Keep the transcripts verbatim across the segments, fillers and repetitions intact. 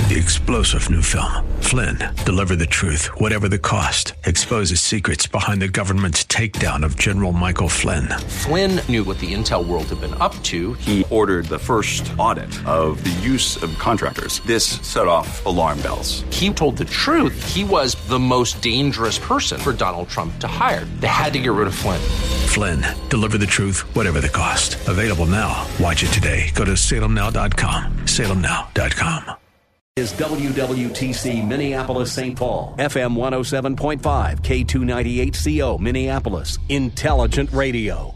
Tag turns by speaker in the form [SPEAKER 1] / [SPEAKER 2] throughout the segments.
[SPEAKER 1] The explosive new film, Flynn, deliver the truth, whatever the cost, exposes secrets behind the government's takedown of General Michael Flynn.
[SPEAKER 2] Flynn knew what the intel world had been up to.
[SPEAKER 3] He ordered the first audit of the use of contractors. This set off alarm bells.
[SPEAKER 2] He told the truth. He was the most dangerous person for Donald Trump to hire. They had to get rid of Flynn.
[SPEAKER 1] Flynn, deliver the truth, whatever the cost. Available now. Watch it today. Go to salem now dot com. salem now dot com.
[SPEAKER 4] Is W W T C Minneapolis Saint Paul, F M one oh seven point five, K two ninety-eight C O Minneapolis, Intelligent Radio.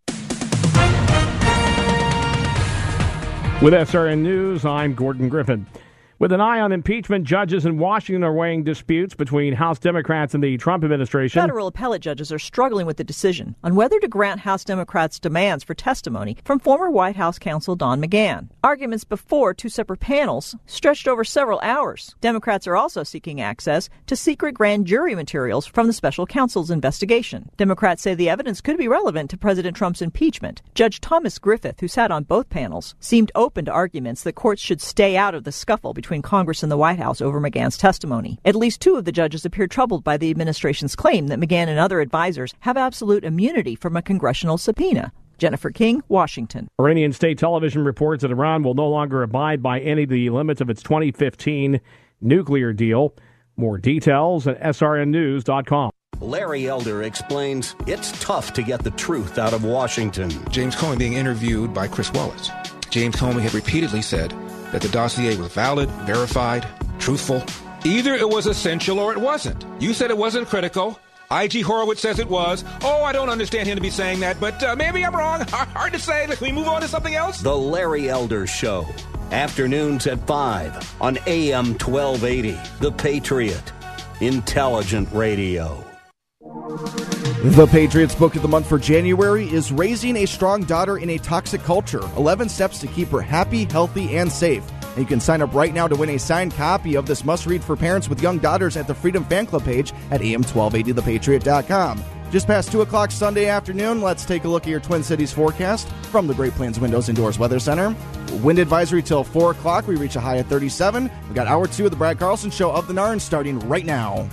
[SPEAKER 5] With S R N News, I'm Gordon Griffin. With an eye on impeachment, judges in Washington are weighing disputes between House Democrats and the Trump administration.
[SPEAKER 6] Federal appellate judges are struggling with the decision on whether to grant House Democrats' demands for testimony from former White House counsel Don McGahn. Arguments before two separate panels stretched over several hours. Democrats are also seeking access to secret grand jury materials from the special counsel's investigation. Democrats say the evidence could be relevant to President Trump's impeachment. Judge Thomas Griffith, who sat on both panels, seemed open to arguments that courts should stay out of the scuffle between between Congress and the White House over McGahn's testimony. At least two of the judges appear troubled by the administration's claim that McGahn and other advisors have absolute immunity from a congressional subpoena. Jennifer King, Washington.
[SPEAKER 5] Iranian state television reports that Iran will no longer abide by any of the limits of its twenty fifteen nuclear deal. More details at S R N news dot com.
[SPEAKER 4] Larry Elder explains it's tough to get the truth out of Washington.
[SPEAKER 7] James Comey being interviewed by Chris Wallace. James Comey had repeatedly said that the dossier was valid, verified, truthful. Either it was essential or it wasn't. You said it wasn't critical. I G Horowitz says it was. Oh, I don't understand him to be saying that, but uh, maybe I'm wrong. Hard to say. Can we move on to something else?
[SPEAKER 4] The Larry Elder Show. Afternoons at five on A M twelve eighty. The Patriot. Intelligent Radio.
[SPEAKER 8] The Patriots book of the month for January is Raising a Strong Daughter in a Toxic Culture. eleven steps to keep her happy, healthy, and safe. And you can sign up right now to win a signed copy of this must-read for parents with young daughters at the Freedom Fan Club page at A M twelve eighty the patriot dot com. Just past two o'clock Sunday afternoon, let's take a look at your Twin Cities forecast from the Great Plains Windows and Doors Weather Center. Wind advisory till four o'clock. We reach a high of thirty-seven. We've got hour two of the Brad Carlson Show of the Narn starting right now.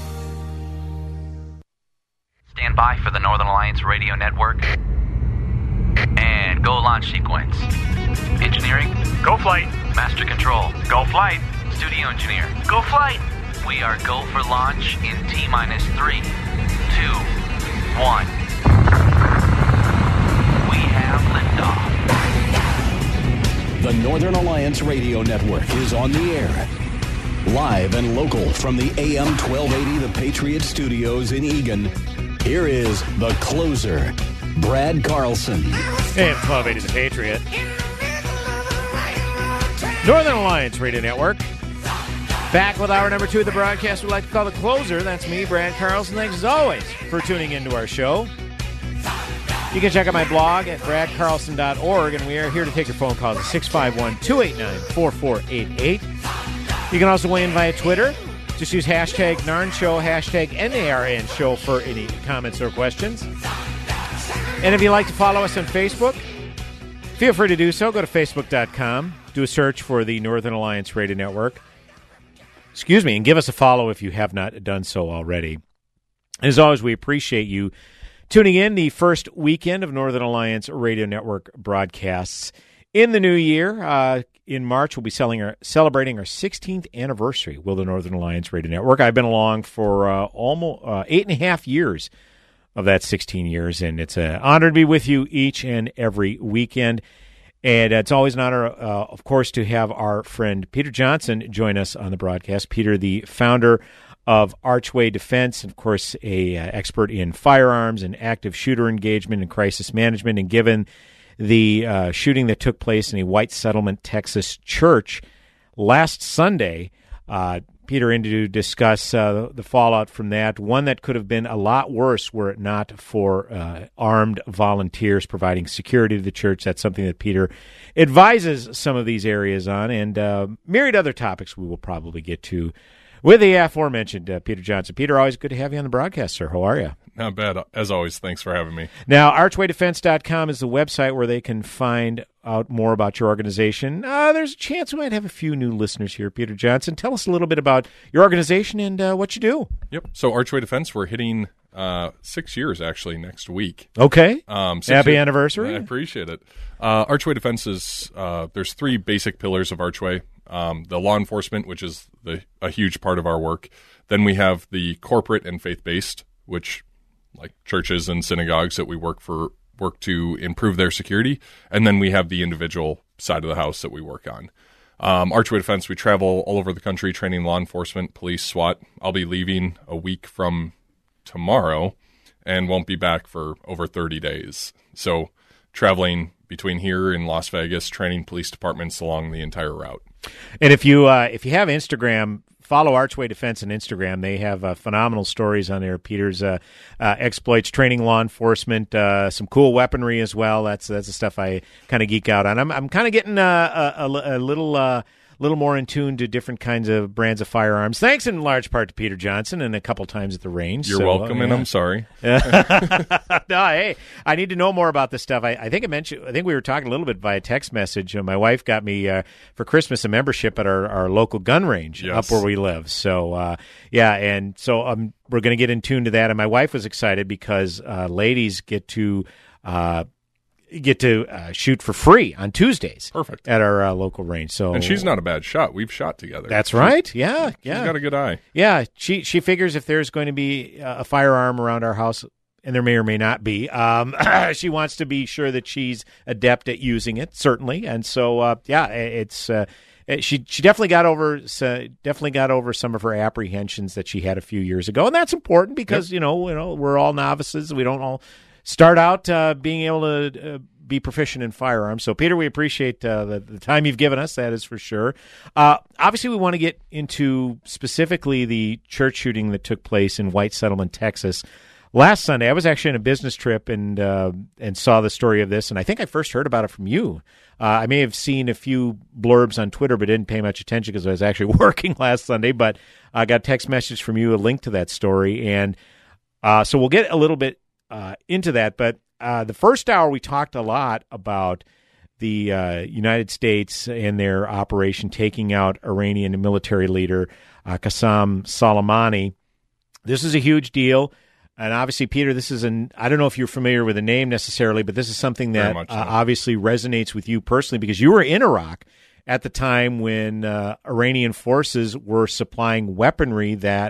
[SPEAKER 9] Stand by for the Northern Alliance Radio Network. And go launch sequence. Engineering.
[SPEAKER 10] Go flight.
[SPEAKER 9] Master control.
[SPEAKER 10] Go flight.
[SPEAKER 9] Studio engineer.
[SPEAKER 10] Go flight.
[SPEAKER 9] We are go for launch in T minus three, two, one. We have liftoff.
[SPEAKER 4] The Northern Alliance Radio Network is on the air. Live and local from the A M twelve eighty The Patriot Studios in Eagan. Here is the closer, Brad Carlson.
[SPEAKER 11] A M twelve eighty The Patriot. Northern Alliance Radio Network. Back with hour number two of the broadcast we like to call the closer. That's me, Brad Carlson. Thanks as always for tuning into our show. You can check out my blog at brad carlson dot org, and we are here to take your phone calls at six five one, two eight nine, four four eight eight. You can also weigh in via Twitter. Just use hashtag Narn Show, hashtag N A R N Show for any comments or questions. And if you'd like to follow us on Facebook, feel free to do so. Go to facebook dot com. Do a search for the Northern Alliance Radio Network. Excuse me, and give us a follow if you have not done so already. As always, we appreciate you tuning in the first weekend of Northern Alliance Radio Network broadcasts. In the new year, uh, in March, we'll be selling our, celebrating our sixteenth anniversary with the Northern Alliance Radio Network. I've been along for uh, almost uh, eight and a half years of that sixteen years, and it's an honor to be with you each and every weekend. And it's always an honor, uh, of course, to have our friend Peter Johnson join us on the broadcast. Peter, the founder of Archway Defense, and of course, a uh, expert in firearms and active shooter engagement and crisis management. And given the uh, shooting that took place in a White Settlement, Texas church last Sunday, uh, Peter in to discuss uh, the fallout from that, one that could have been a lot worse were it not for uh, armed volunteers providing security to the church. That's something that Peter advises some of these areas on, and uh, myriad other topics we will probably get to with the aforementioned uh, Peter Johnson. Peter, always good to have you on the broadcast, sir. How are you?
[SPEAKER 12] Not bad. As always, thanks for having me.
[SPEAKER 11] Now, archway defense dot com is the website where they can find out more about your organization, uh, there's a chance we might have a few new listeners here. Peter Johnson, tell us a little bit about your organization and uh, what you do.
[SPEAKER 10] Yep. So Archway Defense, we're hitting uh, six years, actually, next week.
[SPEAKER 11] Okay.
[SPEAKER 10] Um,
[SPEAKER 11] Happy
[SPEAKER 10] years,
[SPEAKER 11] anniversary.
[SPEAKER 10] I appreciate it. Uh, Archway Defense is, uh, there's three basic pillars of Archway. Um, the law enforcement, which is the, a huge part of our work. Then we have the corporate and faith-based, which like churches and synagogues that we work for, work to improve their security. And then we have the individual side of the house that we work on. Um, Archway Defense, we travel all over the country training law enforcement, police, SWAT. I'll be leaving a week from tomorrow and won't be back for over thirty days. So traveling between here and Las Vegas, training police departments along the entire route.
[SPEAKER 11] And if you uh, if you have Instagram, follow Archway Defense on Instagram. They have uh, phenomenal stories on there. Peter's uh, uh, exploits, training law enforcement, uh, some cool weaponry as well. That's that's the stuff I kind of geek out on. I'm I'm kind of getting uh, a, a, a little uh, little more in tune to different kinds of brands of firearms. Thanks in large part to Peter Johnson and a couple times at the range.
[SPEAKER 10] You're
[SPEAKER 11] so,
[SPEAKER 10] welcome,
[SPEAKER 11] uh,
[SPEAKER 10] and
[SPEAKER 11] yeah.
[SPEAKER 10] I'm sorry.
[SPEAKER 11] No, hey, I need to know more about this stuff. I, I think I mentioned. I think we were talking a little bit via text message. Uh, my wife got me uh, for Christmas a membership at our, our local gun range
[SPEAKER 10] Yes.
[SPEAKER 11] up where we live. So uh, yeah, and so um, we're going to get in tune to that. And my wife was excited because uh, ladies get to. Uh, get to uh, shoot for free on Tuesdays.
[SPEAKER 10] Perfect.
[SPEAKER 11] At our uh, local range. So
[SPEAKER 10] And she's not a bad shot. We've shot together.
[SPEAKER 11] That's
[SPEAKER 10] She's-
[SPEAKER 11] right. Yeah, yeah.
[SPEAKER 10] She's got a good eye.
[SPEAKER 11] Yeah, she she figures if there's going to be a firearm around our house, and there may or may not be, um, she wants to be sure that she's adept at using it, certainly. And so, uh, yeah, it's uh, she she definitely got over so definitely got over some of her apprehensions that she had a few years ago, and that's important because yep. you know you know we're all novices. We don't all start out uh, being able to uh, be proficient in firearms. So, Peter, we appreciate uh, the, the time you've given us, that is for sure. Uh, obviously, we want to get into specifically the church shooting that took place in White Settlement, Texas. Last Sunday, I was actually on a business trip and uh, and saw the story of this, and I think I first heard about it from you. Uh, I may have seen a few blurbs on Twitter, but didn't pay much attention because I was actually working last Sunday, but I got a text message from you, a link to that story, and uh, so we'll get a little bit Uh, into that, but uh, the first hour we talked a lot about the uh, United States and their operation taking out Iranian military leader uh, Qasem Soleimani. This is a huge deal, and obviously, Peter, this is an I don't know if you're familiar with the name necessarily, but this is something that
[SPEAKER 10] much so.
[SPEAKER 11] uh, obviously resonates with you personally because you were in Iraq at the time when uh, Iranian forces were supplying weaponry that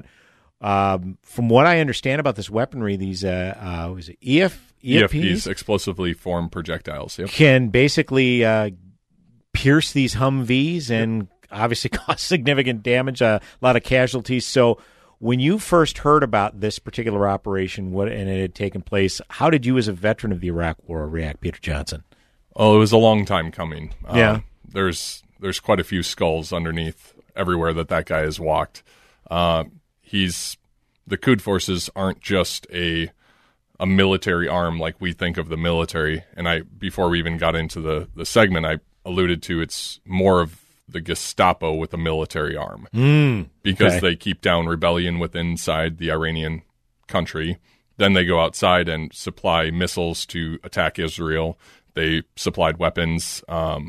[SPEAKER 11] Um, from what I understand about this weaponry, these uh, uh, was it E F
[SPEAKER 10] E F Ps, explosively formed projectiles, yep.
[SPEAKER 11] can basically uh, pierce these Humvees and obviously cause significant damage, uh, a lot of casualties. So, when you first heard about this particular operation, what and it had taken place, how did you, as a veteran of the Iraq War, react, Peter Johnson?
[SPEAKER 10] Oh, it was a long time coming.
[SPEAKER 11] Yeah,
[SPEAKER 10] uh, there's there's quite a few skulls underneath everywhere that that guy has walked. Uh, He's the Quds forces aren't just a a military arm like we think of the military. And I before we even got into the, the segment, I alluded to it's more of the Gestapo with a military arm
[SPEAKER 11] mm,
[SPEAKER 10] because
[SPEAKER 11] okay.
[SPEAKER 10] they keep down rebellion within inside the Iranian country. Then they go outside and supply missiles to attack Israel. They supplied weapons um,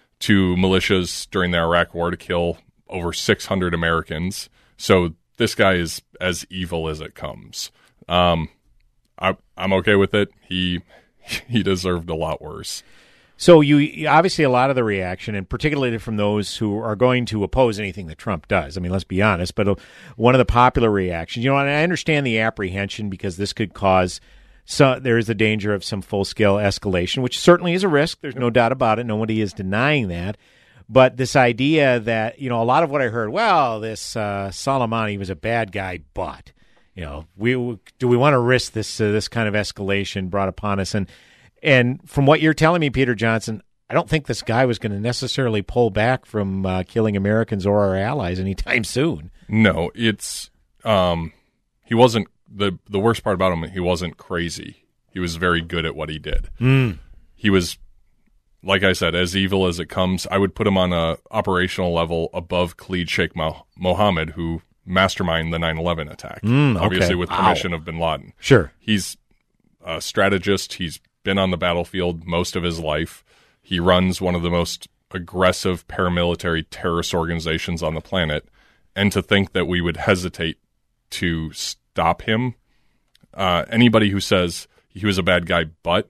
[SPEAKER 10] to militias during the Iraq War to kill over six hundred Americans. So this guy is as evil as it comes. Um, I, I'm okay with it. He he deserved a lot worse.
[SPEAKER 11] So you obviously a lot of the reaction, and particularly from those who are going to oppose anything that Trump does. I mean, let's be honest. But uh, one of the popular reactions, you know, and I understand the apprehension because this could cause. So there is the danger of some full scale escalation, which certainly is a risk. There's no doubt about it. Nobody is denying that. But this idea that, you know, a lot of what I heard, well, this uh, Soleimani was a bad guy, but, you know, we do we want to risk this uh, this kind of escalation brought upon us? And and from what you're telling me, Peter Johnson, I don't think this guy was going to necessarily pull back from uh, killing Americans or our allies anytime soon.
[SPEAKER 10] No, it's um, he wasn't the the worst part about him. He wasn't crazy. He was very good at what he did.
[SPEAKER 11] Mm.
[SPEAKER 10] He was. Like I said, as evil as it comes, I would put him on a operational level above Khalid Sheikh Mo- Mohammed, who masterminded the nine eleven attack,
[SPEAKER 11] mm,
[SPEAKER 10] obviously
[SPEAKER 11] okay.
[SPEAKER 10] with
[SPEAKER 11] wow.
[SPEAKER 10] permission of bin Laden.
[SPEAKER 11] Sure.
[SPEAKER 10] He's a strategist. He's been on the battlefield most of his life. He runs one of the most aggressive paramilitary terrorist organizations on the planet. And to think that we would hesitate to stop him, uh, anybody who says he was a bad guy, but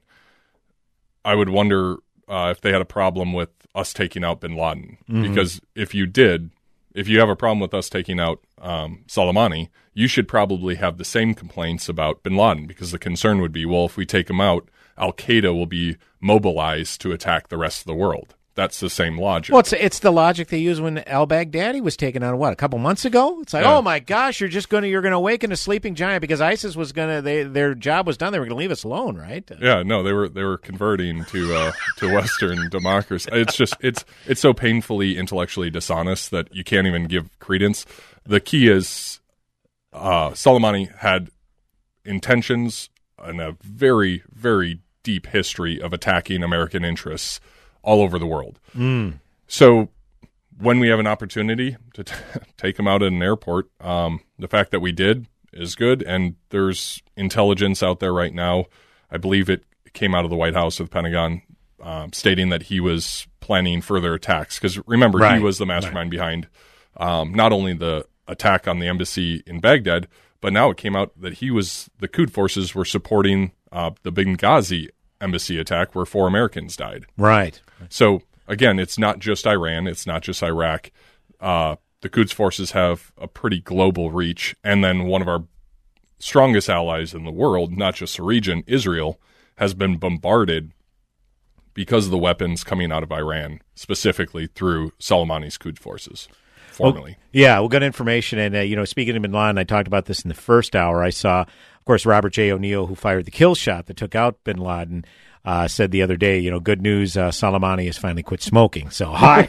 [SPEAKER 10] I would wonder uh, if they had a problem with us taking out bin Laden. Mm-hmm. Because if you did, if you have a problem with us taking out um, Soleimani, you should probably have the same complaints about bin Laden, because the concern would be, well, if we take him out, Al-Qaeda will be mobilized to attack the rest of the world. That's the same logic.
[SPEAKER 11] Well, it's, it's the logic they used when al-Baghdadi was taken out, what, a couple months ago? It's like, yeah. oh my gosh, you're just going to you're going to awaken a sleeping giant, because ISIS was going to they their job was done. They were going to leave us alone, right?
[SPEAKER 10] Yeah, no, they were they were converting to uh, to Western democracy. It's just it's it's so painfully intellectually dishonest that you can't even give credence. The key is uh, Soleimani had intentions and a very very deep history of attacking American interests all over the world.
[SPEAKER 11] Mm.
[SPEAKER 10] So when we have an opportunity to t- take them out at an airport, um, the fact that we did is good. And there's intelligence out there right now. I believe it came out of the White House or the Pentagon um, stating that he was planning further attacks. Because remember,
[SPEAKER 11] right.
[SPEAKER 10] he was the mastermind right. behind um, not only the attack on the embassy in Baghdad, but now it came out that he was, the Quds forces were supporting uh, the Benghazi embassy attack where four Americans died.
[SPEAKER 11] Right.
[SPEAKER 10] So, again, it's not just Iran. It's not just Iraq. Uh, the Quds forces have a pretty global reach. And then one of our strongest allies in the world, not just the region, Israel, has been bombarded because of the weapons coming out of Iran, specifically through Soleimani's Quds forces, formerly.
[SPEAKER 11] Well, yeah, we got information. And, uh, you know, speaking of bin Laden, I talked about this in the first hour. I saw, of course, Robert J. O'Neill, who fired the kill shot that took out bin Laden, uh, said the other day, you know, good news, uh, Soleimani has finally quit smoking. So, hi.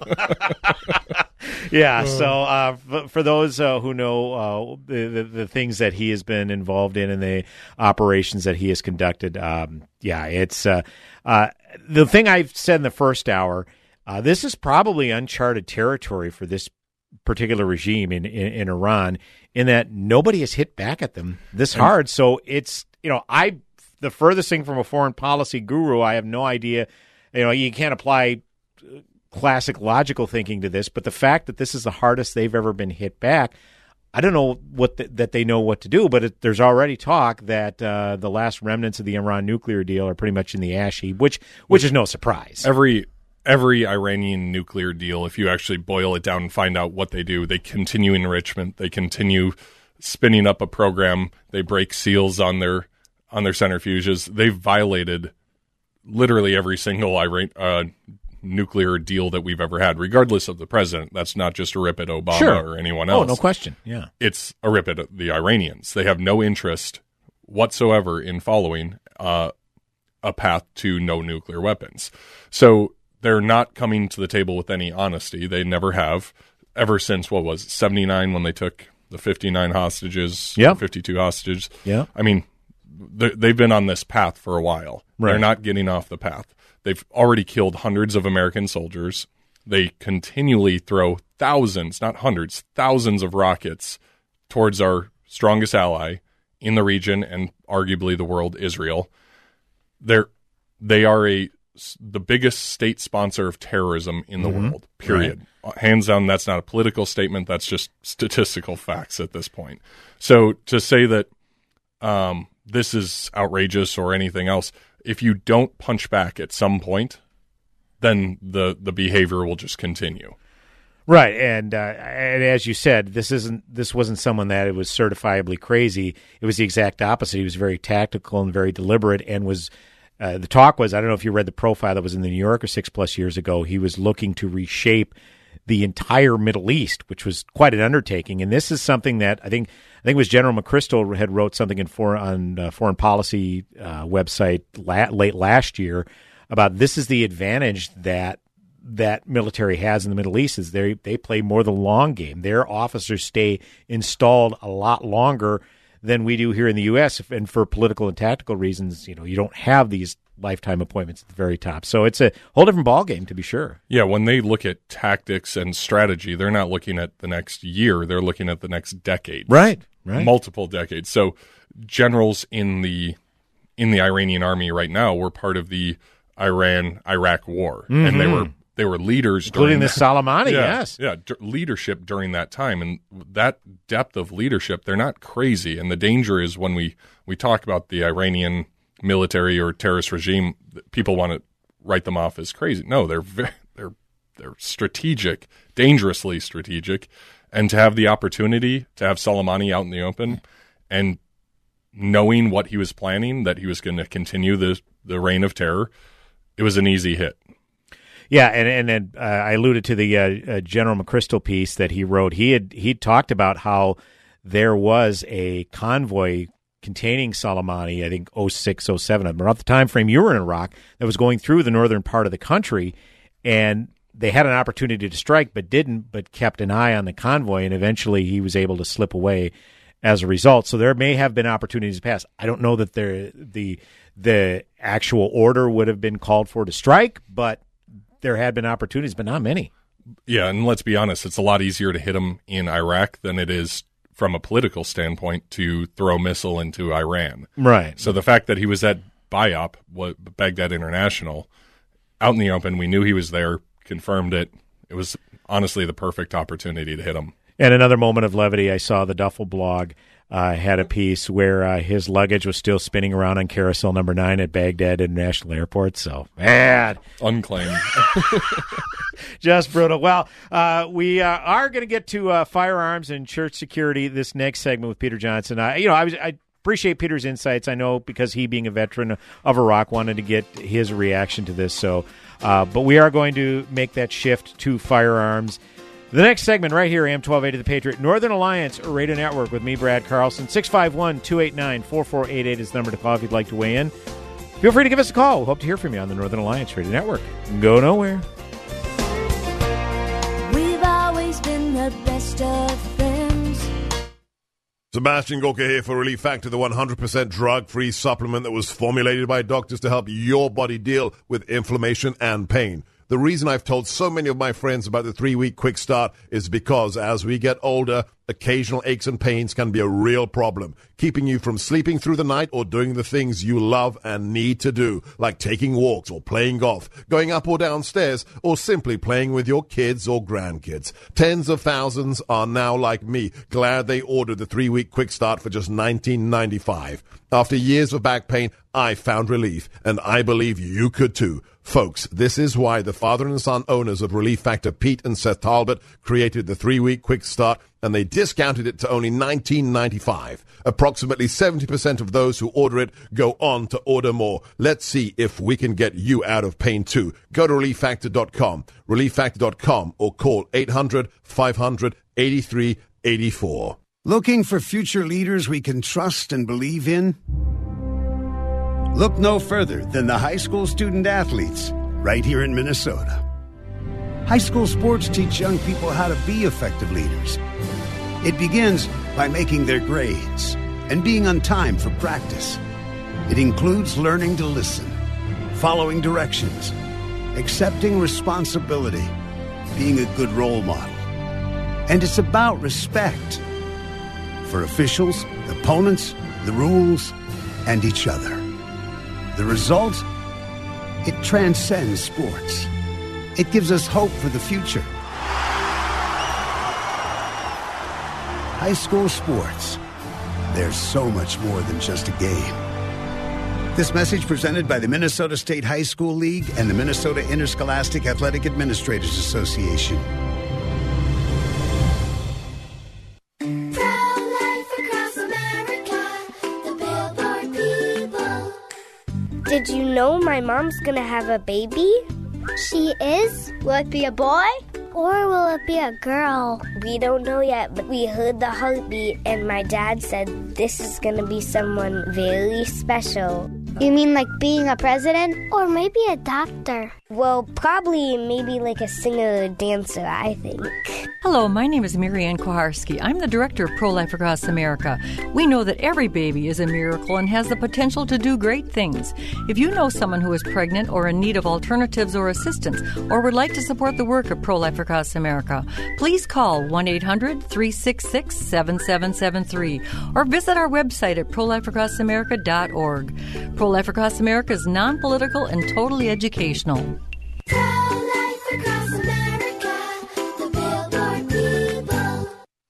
[SPEAKER 11] yeah, so uh, f- for those uh, who know uh, the, the the things that he has been involved in and the operations that he has conducted, um, yeah, it's uh, uh, the thing I've said in the first hour, uh, this is probably uncharted territory for this particular regime in, in, in Iran, in that nobody has hit back at them this hard. So it's, you know, I the furthest thing from a foreign policy guru, I have no idea. You know, you can't apply classic logical thinking to this, but the fact that this is the hardest they've ever been hit back, I don't know what the, that they know what to do. But it, there's already talk that uh, the last remnants of the Iran nuclear deal are pretty much in the ash heap, which which is no surprise.
[SPEAKER 10] Every every Iranian nuclear deal, if you actually boil it down and find out what they do, they continue enrichment, they continue spinning up a program, they break seals on their on their centrifuges. They've violated literally every single Iran uh, nuclear deal that we've ever had, regardless of the president. That's not just a rip at Obama
[SPEAKER 11] sure.
[SPEAKER 10] or anyone else.
[SPEAKER 11] Oh, no question. Yeah,
[SPEAKER 10] it's a rip at the Iranians. They have no interest whatsoever in following uh, a path to no nuclear weapons. So they're not coming to the table with any honesty. They never have, ever since, what was it, seventy-nine, when they took the fifty-nine hostages,
[SPEAKER 11] yep.
[SPEAKER 10] fifty-two hostages.
[SPEAKER 11] Yeah.
[SPEAKER 10] I mean, they've been on this path for a while.
[SPEAKER 11] Right.
[SPEAKER 10] They're not getting off the path. They've already killed hundreds of American soldiers. They continually throw thousands, not hundreds, thousands of rockets towards our strongest ally in the region and arguably the world, Israel. They're, they are a, the biggest state sponsor of terrorism in the
[SPEAKER 11] mm-hmm.
[SPEAKER 10] world, period. Right. Hands down, that's not a political statement. That's just statistical facts at this point. So to say that um, this is outrageous or anything else, if you don't punch back at some point, then the, the behavior will just continue.
[SPEAKER 11] Right, and uh, and as you said, this isn't this wasn't someone that it was certifiably crazy. It was the exact opposite. He was very tactical and very deliberate, and was uh, the talk was, I don't know if you read the profile that was in the New Yorker six plus years ago. He was looking to reshape the entire Middle East, which was quite an undertaking. And this is something that I think I think it was General McChrystal had wrote something in for, on uh, foreign policy uh, website la- late last year about this is the advantage that that military has in the Middle East is they they play more the long game. Their officers stay installed a lot longer than we do here in the U S. And for political and tactical reasons, you know, you don't have these lifetime appointments at the very top. So it's a whole different ballgame, to be sure.
[SPEAKER 10] Yeah, when they look at tactics and strategy, they're not looking at the next year. They're looking at the next decade.
[SPEAKER 11] Right, right.
[SPEAKER 10] Multiple decades. So generals in the in the Iranian army right now were part of the Iran-Iraq war,
[SPEAKER 11] Mm-hmm.
[SPEAKER 10] and they were they were leaders,
[SPEAKER 11] including
[SPEAKER 10] during
[SPEAKER 11] the Soleimani.
[SPEAKER 10] Yeah,
[SPEAKER 11] yes,
[SPEAKER 10] yeah, d- leadership during that time, and that depth of leadership, they're not crazy. And the danger is when we we talk about the Iranian military or terrorist regime, people want to write them off as crazy. No, they're very, they're they're strategic, dangerously strategic, and to have the opportunity to have Soleimani out in the open and knowing what he was planning, that he was going to continue the the reign of terror, it was an easy hit.
[SPEAKER 11] Yeah, and and then, uh, I alluded to the uh, uh, General McChrystal piece that he wrote. He had he talked about how there was a convoy containing Soleimani, I think oh six, oh seven, about the time frame you were in Iraq, that was going through the northern part of the country, and they had an opportunity to strike but didn't, but kept an eye on the convoy, and eventually he was able to slip away as a result. So there may have been opportunities to pass. I don't know that there, the the actual order would have been called for to strike, but there had been opportunities, but not many.
[SPEAKER 10] Yeah, and let's be honest, it's a lot easier to hit them in Iraq than it is from a political standpoint to throw a missile into Iran.
[SPEAKER 11] Right.
[SPEAKER 10] So the fact that he was at BIOP, Baghdad International, out in the open, we knew he was there, confirmed it. It was honestly the perfect opportunity to hit him.
[SPEAKER 11] And another moment of levity, I saw the Duffel blog uh, had a piece where uh, his luggage was still spinning around on carousel number nine at Baghdad International Airport. So, man.
[SPEAKER 10] Unclaimed.
[SPEAKER 11] Just brutal. Well, uh, we uh, are going to get to uh, firearms and church security this next segment with Peter Johnson. Uh, you know, I was I appreciate Peter's insights. I know because he, being a veteran of Iraq, wanted to get his reaction to this. So, uh, but we are going to make that shift to firearms. The next segment right here, A M twelve eighty The Patriot, Northern Alliance Radio Network with me, Brad Carlson. six five one, two eight nine, four four eight eight is the number to call if you'd like to weigh in. Feel free to give us a call. We'll hope to hear from you on the Northern Alliance Radio Network. Go nowhere.
[SPEAKER 12] We've always been the best of friends.
[SPEAKER 13] Sebastian Gorka here for Relief Factor, the one hundred percent drug-free supplement that was formulated by doctors to help your body deal with inflammation and pain. The reason I've told so many of my friends about the three-week quick start is because as we get older, occasional aches and pains can be a real problem, keeping you from sleeping through the night or doing the things you love and need to do, like taking walks or playing golf, going up or down stairs, or simply playing with your kids or grandkids. Tens of thousands are now like me, glad they ordered the three-week quick start for just nineteen ninety-five dollars. After years of back pain, I found relief, and I believe you could too. Folks, this is why the father and son owners of Relief Factor, Pete and Seth Talbot, created the three-week quick start, and they discounted it to only nineteen ninety-five dollars. Approximately seventy percent of those who order it go on to order more. Let's see if we can get you out of pain too. Go to relief factor dot com, relief factor dot com, or call eight hundred, five hundred, eighty-three eighty-four.
[SPEAKER 14] Looking for future leaders we can trust and believe in? Look no further than the high school student athletes right here in Minnesota. High school sports teach young people how to be effective leaders. It begins by making their grades and being on time for practice. It includes learning to listen, following directions, accepting responsibility, being a good role model. And it's about respect for officials, opponents, the rules, and each other. The result? It transcends sports. It gives us hope for the future. High school sports. There's so much more than just a game. This message presented by the Minnesota State High School League and the Minnesota Interscholastic Athletic Administrators Association.
[SPEAKER 15] Did you know my mom's gonna have a baby?
[SPEAKER 16] She is? Will it be a boy?
[SPEAKER 15] Or will it be a girl? We don't know yet, but we heard the heartbeat, and my dad said this is gonna be someone very special.
[SPEAKER 16] You mean like being a president? Or maybe a doctor?
[SPEAKER 15] Well, probably maybe like a singer or dancer, I think.
[SPEAKER 17] Hello, my name is Marianne Koharski. I'm the director of Pro-Life Across America. We know that every baby is a miracle and has the potential to do great things. If you know someone who is pregnant or in need of alternatives or assistance, or would like to support the work of Pro-Life Across America, please call one eight hundred, three six six, seven seven seven three or visit our website at pro life across america dot org. Pro-Life Across America is non-political and totally educational.
[SPEAKER 12] Pro-life across America, the Billboard people.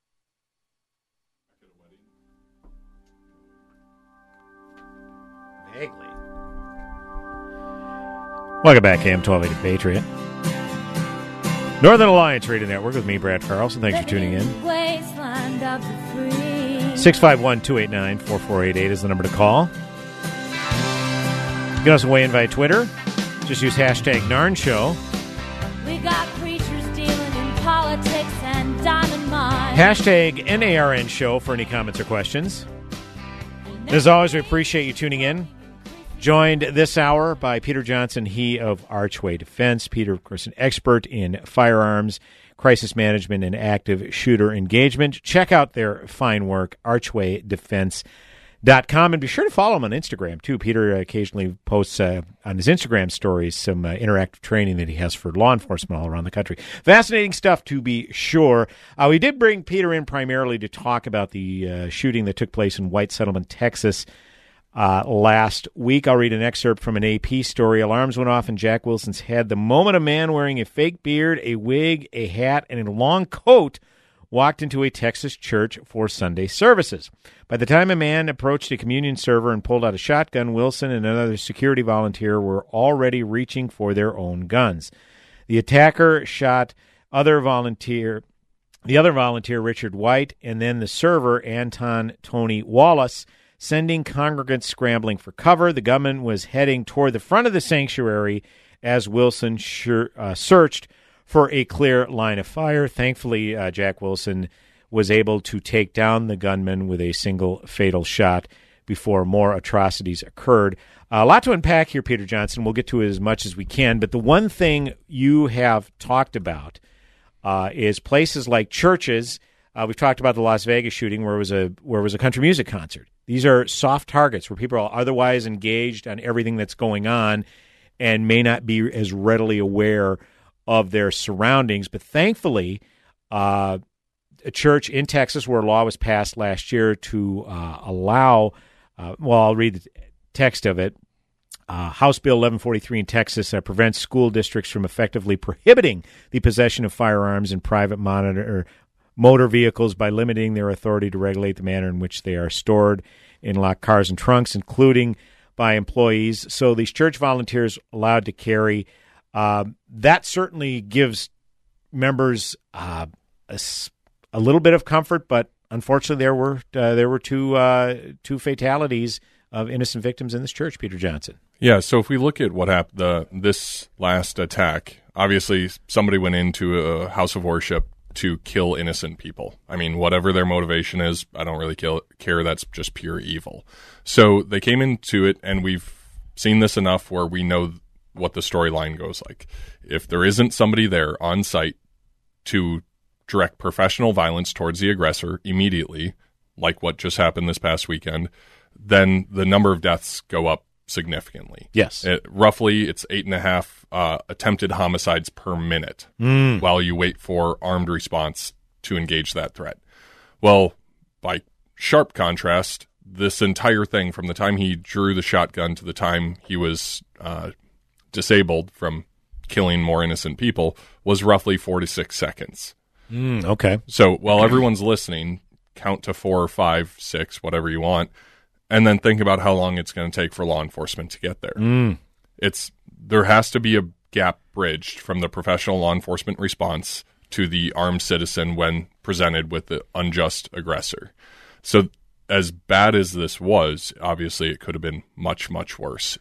[SPEAKER 11] Vaguely. Welcome back, A M twelve eighty Patriot. Northern Alliance Radio Network with me, Brad Carlson. Thanks for tuning in. six five one, two eight nine, four four eight eight is the number to call. You can also weigh in via Twitter. Just use hashtag Narn Show.
[SPEAKER 18] We got preachers dealing in politics and diamond mines.
[SPEAKER 11] Hashtag N A R N Show for any comments or questions. As always, we appreciate you tuning in. Joined this hour by Peter Johnson, he of Archway Defense. Peter, of course, an expert in firearms, crisis management, and active shooter engagement. Check out their fine work, archway defense dot com. And be sure to follow him on Instagram, too. Peter occasionally posts uh, on his Instagram stories some uh, interactive training that he has for law enforcement all around the country. Fascinating stuff, to be sure. Uh, we did bring Peter in primarily to talk about the uh, shooting that took place in White Settlement, Texas, Uh, last week. I'll read an excerpt from an A P story. Alarms went off in Jack Wilson's head the moment a man wearing a fake beard, a wig, a hat, and a long coat walked into a Texas church for Sunday services. By the time a man approached a communion server and pulled out a shotgun, Wilson and another security volunteer were already reaching for their own guns. The attacker shot other volunteer, the other volunteer, Richard White, and then the server, Anton Tony Wallace, sending congregants scrambling for cover. The gunman was heading toward the front of the sanctuary as Wilson sure, uh, searched for a clear line of fire. Thankfully, uh, Jack Wilson was able to take down the gunman with a single fatal shot before more atrocities occurred. Uh, a lot to unpack here, Peter Johnson. We'll get to it as much as we can. But the one thing you have talked about uh, is places like churches. Uh, we've talked about the Las Vegas shooting where it was a where it was a country music concert. These are soft targets where people are otherwise engaged on everything that's going on and may not be as readily aware of their surroundings. But thankfully, uh, a church in Texas where a law was passed last year to uh, allow, uh, well, I'll read the text of it. Uh, House Bill eleven forty-three in Texas uh, prevents school districts from effectively prohibiting the possession of firearms in private monitor motor vehicles by limiting their authority to regulate the manner in which they are stored in locked cars and trunks, including by employees. So these church volunteers allowed to carry. Uh, that certainly gives members uh, a, a little bit of comfort, but unfortunately, there were uh, there were two uh, two fatalities of innocent victims in this church. Peter Johnson.
[SPEAKER 10] Yeah. So if we look at what happened, the this last attack, obviously somebody went into a house of worship to kill innocent people. I mean, whatever their motivation is, I don't really kill, care. That's just pure evil. So they came into it, and we've seen this enough where we know what the storyline goes like. If there isn't somebody there on site to direct professional violence towards the aggressor immediately, like what just happened this past weekend, then the number of deaths go up significantly.
[SPEAKER 11] Yes.
[SPEAKER 10] It, roughly, it's eight and a half uh, attempted homicides per minute
[SPEAKER 11] mm.
[SPEAKER 10] while you wait for armed response to engage that threat. Well, by sharp contrast, this entire thing from the time he drew the shotgun to the time he was uh, disabled from killing more innocent people was roughly four to six seconds.
[SPEAKER 11] Mm, okay.
[SPEAKER 10] So while everyone's listening, count to four or five, six, whatever you want, and then think about how long it's going to take for law enforcement to get there.
[SPEAKER 11] Mm.
[SPEAKER 10] It's there has to be a gap bridged from the professional law enforcement response to the armed citizen when presented with the unjust aggressor. So as bad as this was, obviously it could have been much, much worse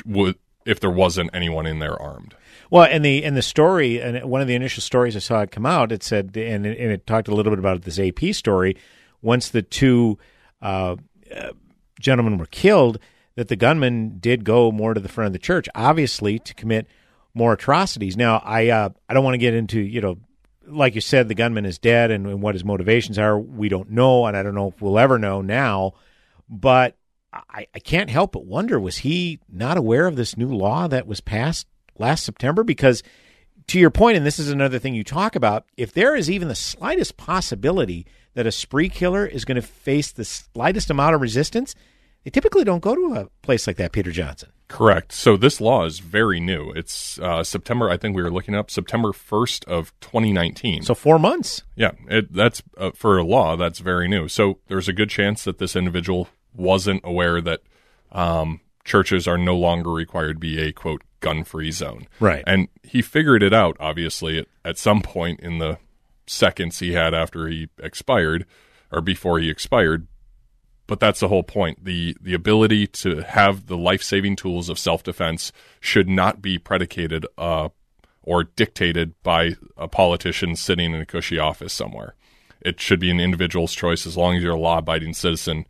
[SPEAKER 10] if there wasn't anyone in there armed.
[SPEAKER 11] Well, and the and the story, and one of the initial stories I saw it come out, it said, and it, and it talked a little bit about this A P story, once the two uh, uh, gentlemen were killed, that the gunman did go more to the front of the church, obviously to commit more atrocities. Now, I uh, I don't want to get into, you know, like you said, the gunman is dead, and, and what his motivations are, we don't know, and I don't know if we'll ever know now, but I, I can't help but wonder, was he not aware of this new law that was passed last September? Because to your point, and this is another thing you talk about, if there is even the slightest possibility that a spree killer is going to face the slightest amount of resistance, they typically don't go to a place like that, Peter Johnson.
[SPEAKER 10] Correct. So this law is very new. It's uh, September, I think we were looking up, September first of twenty nineteen.
[SPEAKER 11] So four months.
[SPEAKER 10] Yeah, it, that's uh, for a law, that's very new. So there's a good chance that this individual wasn't aware that um, churches are no longer required to be a, quote, gun-free zone.
[SPEAKER 11] Right.
[SPEAKER 10] And he figured it out, obviously, at, at some point in the seconds he had after he expired or before he expired. But that's the whole point. The the ability to have the life-saving tools of self-defense should not be predicated uh, or dictated by a politician sitting in a cushy office somewhere. It should be an individual's choice as long as you're a law-abiding citizen.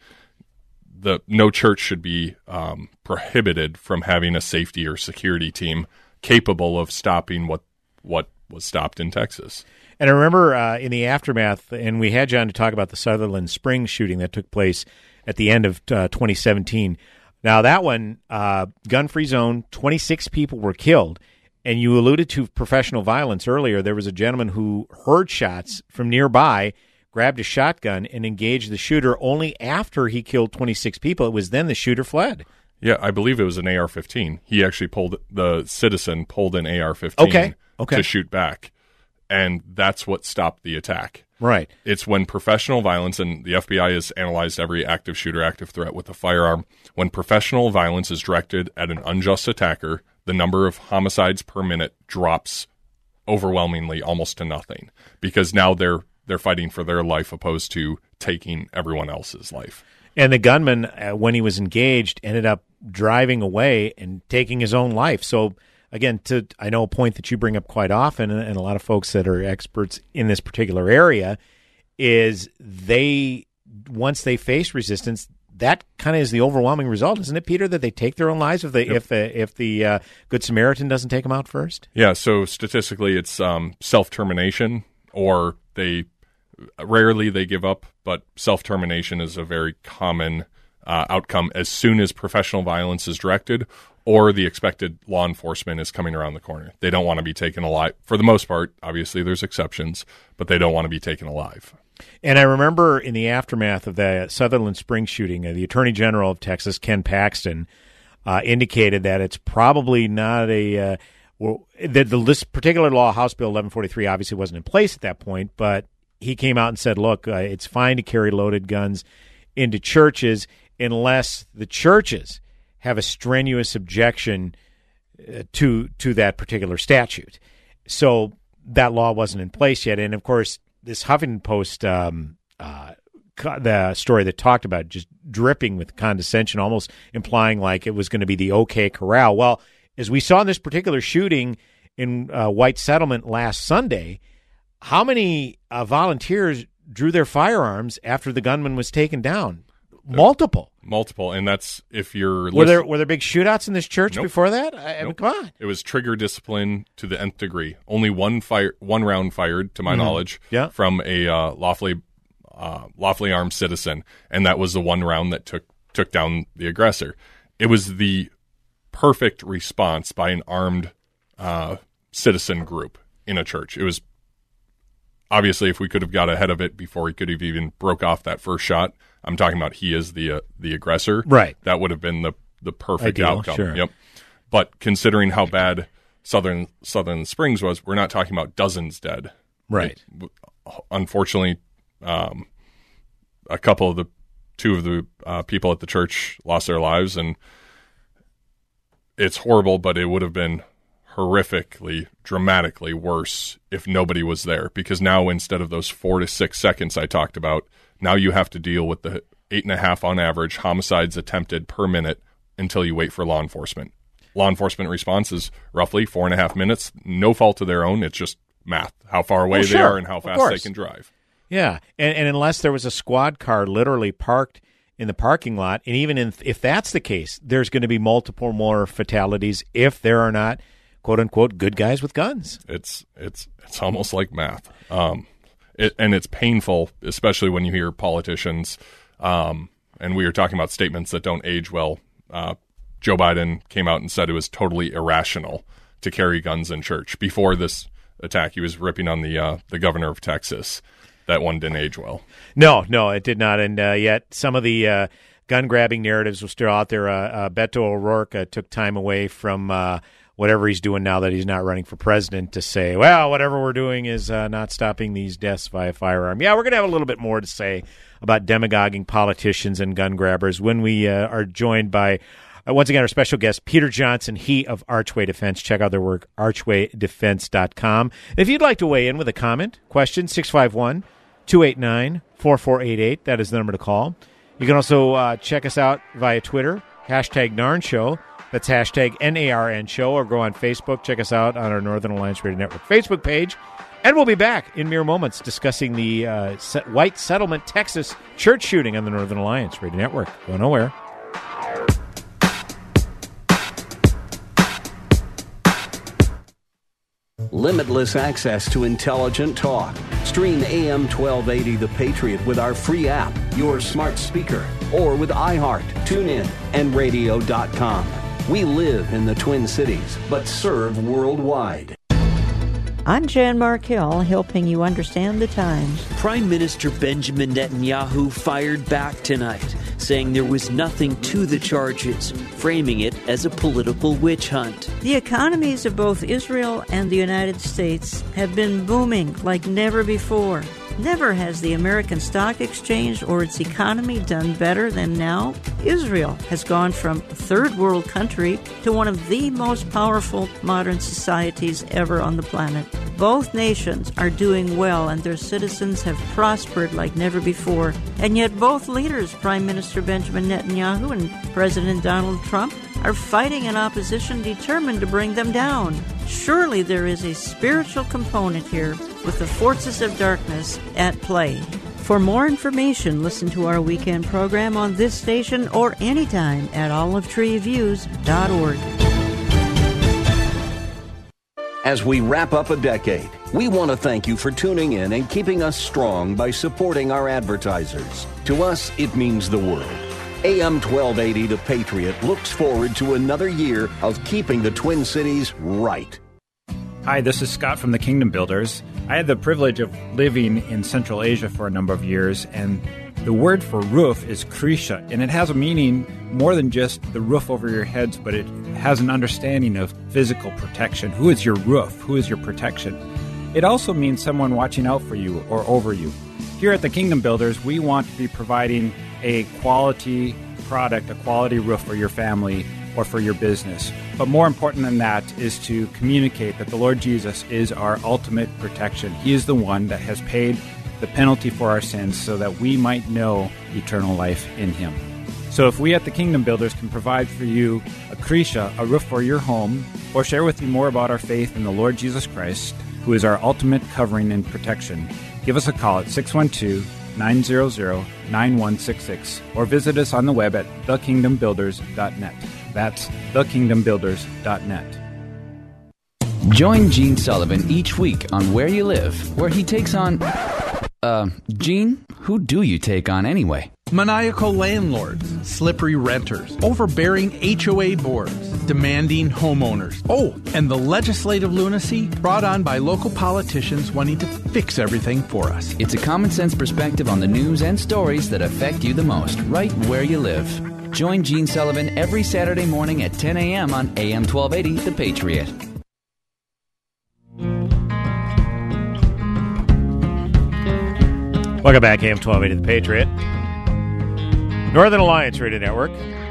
[SPEAKER 10] The no church should be um, prohibited from having a safety or security team capable of stopping what what was stopped in Texas.
[SPEAKER 11] And I remember uh, in the aftermath, and we had John to talk about the Sutherland Springs shooting that took place at the end of uh, twenty seventeen. Now, that one, uh, gun-free zone, twenty-six people were killed. And you alluded to professional violence earlier. There was a gentleman who heard shots from nearby, grabbed a shotgun, and engaged the shooter only after he killed twenty-six people. It was then the shooter fled.
[SPEAKER 10] Yeah, I believe it was an A R fifteen. He actually pulled, the citizen pulled an A R fifteen
[SPEAKER 11] okay. Okay.
[SPEAKER 10] to shoot back. And that's what stopped the attack.
[SPEAKER 11] Right.
[SPEAKER 10] It's when professional violence, and the F B I has analyzed every active shooter, active threat with a firearm. When professional violence is directed at an unjust attacker, the number of homicides per minute drops overwhelmingly almost to nothing, because now they're they're fighting for their life opposed to taking everyone else's life.
[SPEAKER 11] And the gunman, uh, when he was engaged, ended up driving away and taking his own life. So, again, to I know a point that you bring up quite often, and a lot of folks that are experts in this particular area, is they, once they face resistance, that kind of is the overwhelming result, isn't it, Peter, that they take their own lives if, they, yep. if, the, if the uh, Good Samaritan doesn't take them out first?
[SPEAKER 10] Yeah, so statistically it's um, self-termination, or they rarely they give up, but self-termination is a very common uh, outcome as soon as professional violence is directed or the expected law enforcement is coming around the corner. They don't want to be taken alive. For the most part, obviously there's exceptions, but they don't want to be taken alive.
[SPEAKER 11] And I remember in the aftermath of the Sutherland Springs shooting, uh, the Attorney General of Texas, Ken Paxton, uh, indicated that it's probably not a uh, well, that the, this particular law, House Bill eleven forty-three, obviously wasn't in place at that point, but he came out and said, look, uh, it's fine to carry loaded guns into churches unless the churches have a strenuous objection uh, to to that particular statute. So that law wasn't in place yet. And, of course, this Huffington Post, um, uh, the story that talked about just dripping with condescension, almost implying like it was going to be the OK Corral. Well, as we saw in this particular shooting in uh, White Settlement last Sunday, how many uh, volunteers drew their firearms after the gunman was taken down? Multiple.
[SPEAKER 10] Multiple, and that's if you're...
[SPEAKER 11] Were there were there big shootouts in this church
[SPEAKER 10] nope.
[SPEAKER 11] before that? I, I mean,
[SPEAKER 10] nope.
[SPEAKER 11] come on.
[SPEAKER 10] It was trigger discipline to the nth degree. Only one fire, one round fired, to my
[SPEAKER 11] mm-hmm.
[SPEAKER 10] knowledge,
[SPEAKER 11] yeah.
[SPEAKER 10] from a uh, lawfully uh, lawfully armed citizen, and that was the one round that took took down the aggressor. It was the perfect response by an armed uh, citizen group in a church. It was obviously, if we could have got ahead of it before he could have even broke off that first shot. I'm talking about he is the uh, the aggressor.
[SPEAKER 11] Right.
[SPEAKER 10] That would have been the, the perfect
[SPEAKER 11] Ideal,
[SPEAKER 10] outcome.
[SPEAKER 11] Sure.
[SPEAKER 10] Yep. But considering how bad Southern Southern Springs was, we're not talking about dozens dead.
[SPEAKER 11] Right.
[SPEAKER 10] It, unfortunately, um, a couple of the two of the uh, people at the church lost their lives, and it's horrible. But it would have been horrifically, dramatically worse if nobody was there. Because now, instead of those four to six seconds I talked about, now you have to deal with the eight and a half on average homicides attempted per minute until you wait for law enforcement. Law enforcement response is roughly four and a half minutes. No fault of their own. It's just math, how far away
[SPEAKER 11] well,
[SPEAKER 10] they
[SPEAKER 11] sure.
[SPEAKER 10] are and how fast they can drive.
[SPEAKER 11] Yeah, and, and unless there was a squad car literally parked in the parking lot, and even in, if that's the case, there's going to be multiple more fatalities if there are not, quote unquote, good guys with guns.
[SPEAKER 10] It's it's it's almost like math. Um, It, and it's painful, especially when you hear politicians, um, and we were talking about statements that don't age well. Uh, Joe Biden came out and said it was totally irrational to carry guns in church. Before this attack, he was ripping on the uh, the governor of Texas. That one didn't age well.
[SPEAKER 11] No, no, it did not. And uh, yet some of the uh, gun-grabbing narratives were still out there. Uh, uh, Beto O'Rourke uh, took time away from uh, whatever he's doing now that he's not running for president to say, well, whatever we're doing is uh, not stopping these deaths via firearm. Yeah, we're going to have a little bit more to say about demagoguing politicians and gun grabbers when we uh, are joined by, uh, once again, our special guest, Peter Johnson, he of Archway Defense. Check out their work, archway defense dot com. If you'd like to weigh in with a comment, question, six five one, two eight nine, four four eight eight. That is the number to call. You can also uh, check us out via Twitter, hashtag Narn Show. That's hashtag N A R N Show, or go on Facebook. Check us out on our Northern Alliance Radio Network Facebook page. And we'll be back in mere moments discussing the uh, White Settlement, Texas church shooting on the Northern Alliance Radio Network. Go nowhere.
[SPEAKER 19] Limitless access to intelligent talk. Stream A M twelve eighty The Patriot with our free app, your smart speaker, or with iHeart, TuneIn, and radio dot com. We live in the Twin Cities, but serve worldwide.
[SPEAKER 20] I'm Jan Markell, helping you understand the times.
[SPEAKER 21] Prime Minister Benjamin Netanyahu fired back tonight, saying there was nothing to the charges, framing it as a political witch hunt.
[SPEAKER 20] The economies of both Israel and the United States have been booming like never before. Never has the American Stock Exchange or its economy done better than now. Israel has gone from a third world country to one of the most powerful modern societies ever on the planet. Both nations are doing well and their citizens have prospered like never before. And yet both leaders, Prime Minister Benjamin Netanyahu and President Donald Trump, are fighting an opposition determined to bring them down. Surely there is a spiritual component here with the forces of darkness at play. For more information, listen to our weekend program on this station or anytime at olive tree views dot org.
[SPEAKER 19] As we wrap up a decade, we want to thank you for tuning in and keeping us strong by supporting our advertisers. To us, it means the world. A M twelve eighty The Patriot looks forward to another year of keeping the Twin Cities right.
[SPEAKER 22] Hi, this is Scott from the Kingdom Builders. I had the privilege of living in Central Asia for a number of years, and the word for roof is krisha, and it has a meaning more than just the roof over your heads, but it has an understanding of physical protection. Who is your roof? Who is your protection? It also means someone watching out for you or over you. Here at the Kingdom Builders, we want to be providing a quality product, a quality roof for your family or for your business. But more important than that is to communicate that the Lord Jesus is our ultimate protection. He is the one that has paid the penalty for our sins so that we might know eternal life in Him. So if we at the Kingdom Builders can provide for you a krisha, a roof for your home, or share with you more about our faith in the Lord Jesus Christ, who is our ultimate covering and protection, give us a call at six one two, nine zero zero, nine one six six or visit us on the web at the kingdom builders dot net. That's the kingdom builders dot net.
[SPEAKER 23] Join Gene Sullivan each week on Where You Live, where he takes on... Uh, Gene, who do you take on anyway?
[SPEAKER 24] Maniacal landlords, slippery renters, overbearing H O A boards, demanding homeowners. Oh, and the legislative lunacy brought on by local politicians wanting to fix everything for us.
[SPEAKER 23] It's a common sense perspective on the news and stories that affect you the most, right where you live. Join Gene Sullivan every Saturday morning at ten a.m. on A M twelve eighty The Patriot.
[SPEAKER 11] Welcome back, A M twelve eighty The Patriot. Northern Alliance Radio Network.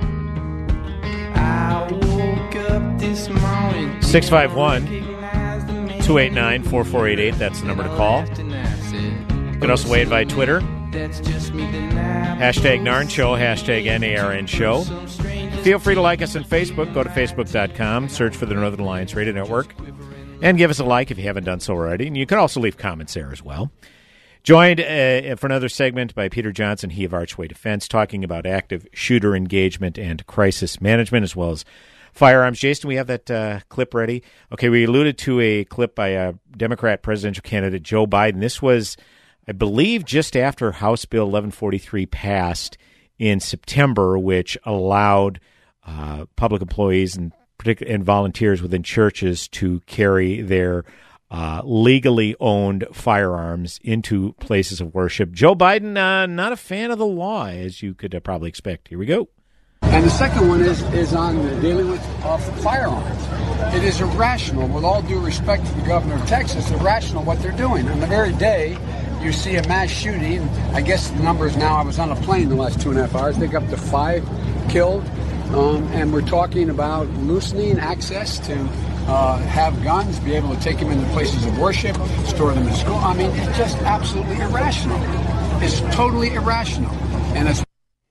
[SPEAKER 25] I woke up this morning.
[SPEAKER 11] six five one, two eight nine, four four eight eight. That's the number to call. You can also weigh in by Twitter. Hashtag Narn Show, hashtag N A R N Show. Feel free to like us on Facebook. Go to facebook dot com, search for the Northern Alliance Radio Network, and give us a like if you haven't done so already. And you can also leave comments there as well. Joined uh, for another segment by Peter Johnson, he of Archway Defense, talking about active shooter engagement and crisis management, as well as firearms. Jason, we have that uh, clip ready. Okay, we alluded to a clip by uh, Democrat presidential candidate Joe Biden. This was, I believe, just after House Bill eleven forty-three passed in September, which allowed uh, public employees and, partic- and volunteers within churches to carry their uh, legally owned firearms into places of worship. Joe Biden, uh, not a fan of the law, as you could uh, probably expect. Here we go.
[SPEAKER 1] And the second one is, is on the dealing with uh, firearms. It is irrational, with all due respect to the governor of Texas, irrational what they're doing. On the very day you see a mass shooting, I guess the numbers now, I was on a plane the last two and a half hours, I think up to five killed. Um, and we're talking about loosening access to uh, have guns, be able to take them into places of worship, store them in school. I mean, it's just absolutely irrational. It's totally irrational. And it's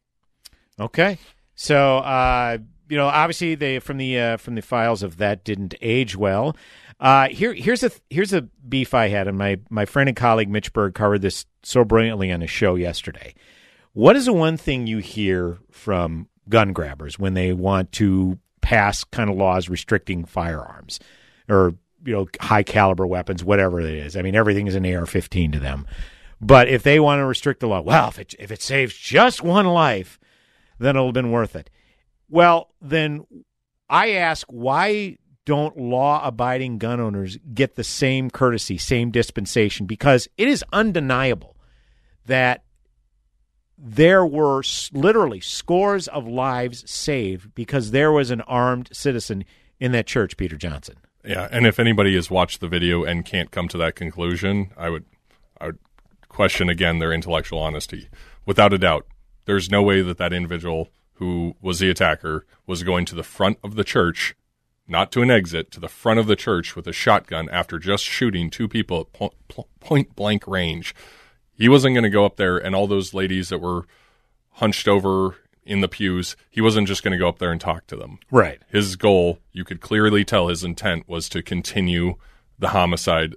[SPEAKER 11] Okay. So, uh, you know, obviously, they from the uh, from the files of that didn't age well. Uh, here, here's a here's a beef I had, and my my friend and colleague Mitch Berg covered this so brilliantly on his show yesterday. What is the one thing you hear from gun grabbers when they want to pass kind of laws restricting firearms or, you know, high caliber weapons, whatever it is? I mean, everything is an A R fifteen to them. But if they want to restrict the law, well, if it if it saves just one life, then it'll have been worth it. Well, then I ask, why don't law-abiding gun owners get the same courtesy, same dispensation? Because it is undeniable that there were literally scores of lives saved because there was an armed citizen in that church, Peter Johnson.
[SPEAKER 10] Yeah, and if anybody has watched the video and can't come to that conclusion, I would, I would question again their intellectual honesty. Without a doubt, there's no way that that individual who was the attacker was going to the front of the church, not to an exit, to the front of the church with a shotgun after just shooting two people at point, point blank range. He wasn't going to go up there, and all those ladies that were hunched over in the pews, he wasn't just going to go up there and talk to them.
[SPEAKER 11] Right.
[SPEAKER 10] His goal, you could clearly tell his intent was to continue the homicide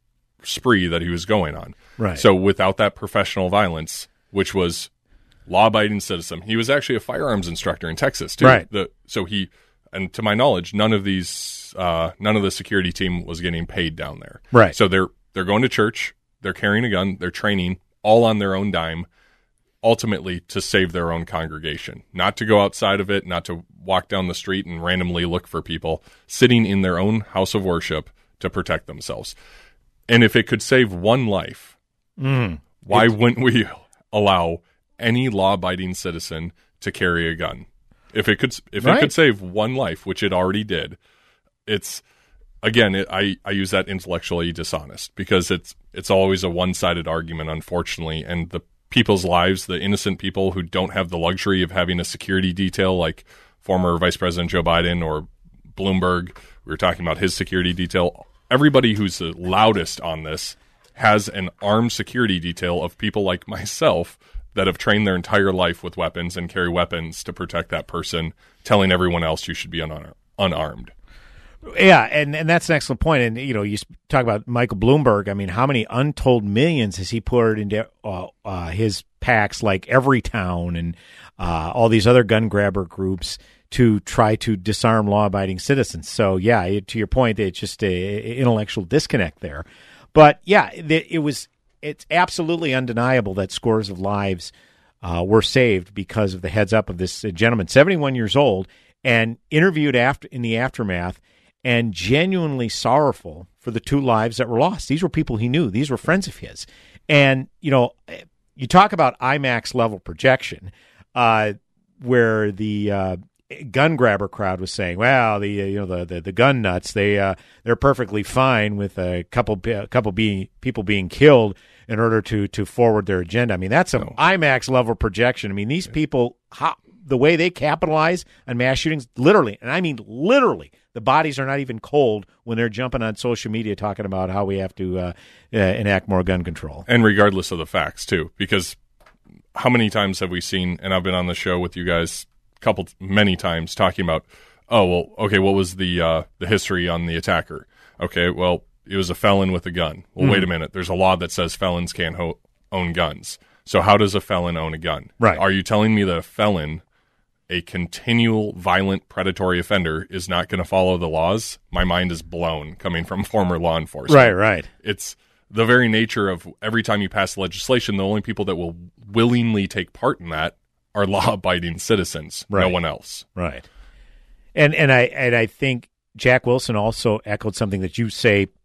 [SPEAKER 10] spree that he was going on.
[SPEAKER 11] Right.
[SPEAKER 10] So without that professional violence, which was law-abiding citizen, he was actually a firearms instructor in Texas too.
[SPEAKER 11] Right.
[SPEAKER 10] The, so he, and to my knowledge, none of these, uh, none of the security team was getting paid down there.
[SPEAKER 11] Right.
[SPEAKER 10] So they're they're going to church, they're carrying a gun, they're training, all on their own dime, ultimately to save their own congregation, not to go outside of it, not to walk down the street and randomly look for people, sitting in their own house of worship to protect themselves. And if it could save one life,
[SPEAKER 11] mm.
[SPEAKER 10] why
[SPEAKER 11] it's-
[SPEAKER 10] wouldn't we allow any law-abiding citizen to carry a gun? If it could, if
[SPEAKER 11] right.
[SPEAKER 10] it could save one life, which it already did, it's again, it, I I use that intellectually dishonest because it's it's always a one-sided argument, unfortunately, and the people's lives, the innocent people who don't have the luxury of having a security detail, like former Vice President Joe Biden or Bloomberg. We were talking about his security detail. Everybody who's the loudest on this has an armed security detail of people like myself that have trained their entire life with weapons and carry weapons to protect that person, telling everyone else you should be unar- unarmed.
[SPEAKER 11] Yeah, and, and that's an excellent point. And, you know, you talk about Michael Bloomberg. I mean, how many untold millions has he poured into uh, uh, his PACs like Everytown and uh, all these other gun grabber groups to try to disarm law-abiding citizens? So, yeah, it, to your point, it's just an intellectual disconnect there. But, yeah, it, it was it's absolutely undeniable that scores of lives uh, were saved because of the heads up of this gentleman, seventy-one years old, and interviewed after in the aftermath, and genuinely sorrowful for the two lives that were lost. These were people he knew. These were friends of his. And, you know, you talk about IMAX level projection, uh, where the uh, gun grabber crowd was saying, well, the uh, you know the, the the gun nuts, they uh, they're perfectly fine with a couple a couple being people being killed in order to to forward their agenda. I mean, that's an no. IMAX level projection. I mean, these people, how, the way they capitalize on mass shootings, literally, and I mean literally, the bodies are not even cold when they're jumping on social media talking about how we have to uh, uh, enact more gun control.
[SPEAKER 10] And regardless of the facts, too, because how many times have we seen, and I've been on the show with you guys a couple, many times, talking about, oh, well, okay, what was the uh, the history on the attacker? Okay, well, it was a felon with a gun. Well, mm. wait a minute. There's a law that says felons can't ho- own guns. So how does a felon own a gun?
[SPEAKER 11] Right.
[SPEAKER 10] Are you telling me that a felon, a continual violent predatory offender, is not going to follow the laws? My mind is blown coming from former law enforcement.
[SPEAKER 11] Right, right.
[SPEAKER 10] It's the very nature of every time you pass legislation, the only people that will willingly take part in that are law-abiding citizens,
[SPEAKER 11] right.
[SPEAKER 10] no one else.
[SPEAKER 11] Right. And and I and I think Jack Wilson also echoed something that you say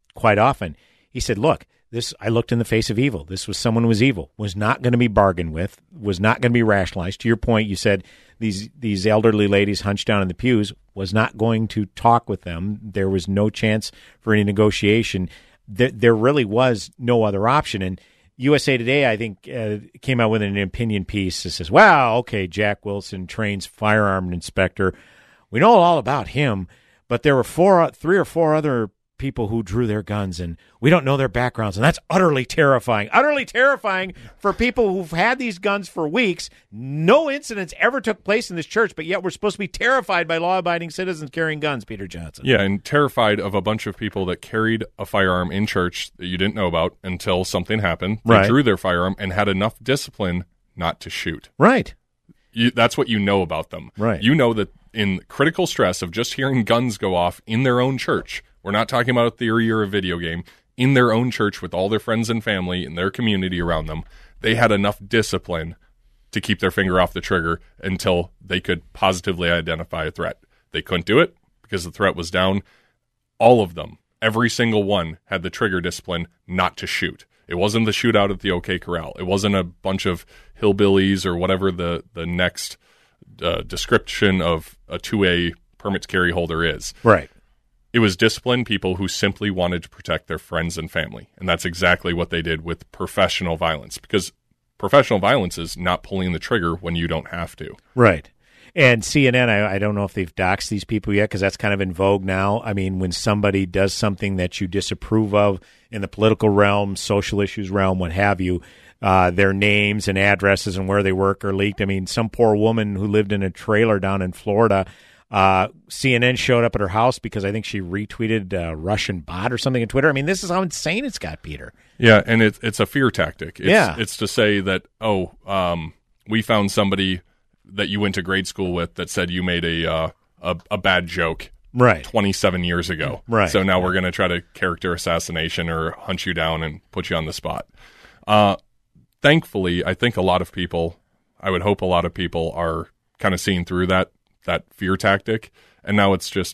[SPEAKER 11] quite often. He said, look, this I looked in the face of evil. This was someone who was evil, was not going to be bargained with, was not going to be rationalized. To your point, you said these these elderly ladies hunched down in the pews, was not going to talk with them. There was no chance for any negotiation. There, there really was no other option. And U S A Today, I think, uh, came out with an opinion piece that says, wow, okay, Jack Wilson trains firearm inspector. We know all about him, but there were four, three or four other people who drew their guns, and we don't know their backgrounds, and that's utterly terrifying. Utterly terrifying for people who've had these guns for weeks. No incidents ever took place in this church, but yet we're supposed to be terrified by law-abiding citizens carrying guns, Peter Johnson.
[SPEAKER 10] Yeah, and terrified of a bunch of people that carried a firearm in church that you didn't know about until something happened. They
[SPEAKER 11] Right.
[SPEAKER 10] drew their firearm and had enough discipline not to shoot.
[SPEAKER 11] Right.
[SPEAKER 10] You, that's what you know about them.
[SPEAKER 11] Right.
[SPEAKER 10] You know that in critical stress of just hearing guns go off in their own church, we're not talking about a theory or a video game, in their own church with all their friends and family and their community around them, they had enough discipline to keep their finger off the trigger until they could positively identify a threat. They couldn't do it because the threat was down. All of them, every single one, had the trigger discipline not to shoot. It wasn't the shootout at the OK Corral. It wasn't a bunch of hillbillies or whatever the, the next uh, description of a two A permit to carry holder is.
[SPEAKER 11] Right.
[SPEAKER 10] It was disciplined people who simply wanted to protect their friends and family. And that's exactly what they did with professional violence, because professional violence is not pulling the trigger when you don't have to.
[SPEAKER 11] Right. And C N N, I, I don't know if they've doxed these people yet, because that's kind of in vogue now. I mean, when somebody does something that you disapprove of in the political realm, social issues realm, what have you, uh, their names and addresses and where they work are leaked. I mean, some poor woman who lived in a trailer down in Florida, uh, C N N showed up at her house because I think she retweeted a Russian bot or something on Twitter. I mean, this is how insane it's got, Peter.
[SPEAKER 10] Yeah, and it's it's a fear tactic. It's,
[SPEAKER 11] Yeah.
[SPEAKER 10] It's to say that, oh, um, we found somebody that you went to grade school with that said you made a uh, a, a bad joke
[SPEAKER 11] right
[SPEAKER 10] twenty-seven years ago.
[SPEAKER 11] Right.
[SPEAKER 10] So now we're going to try to character assassination or hunt you down and put you on the spot. Uh, thankfully, I think a lot of people, I would hope a lot of people are kind of seeing through that that fear tactic, and now it's just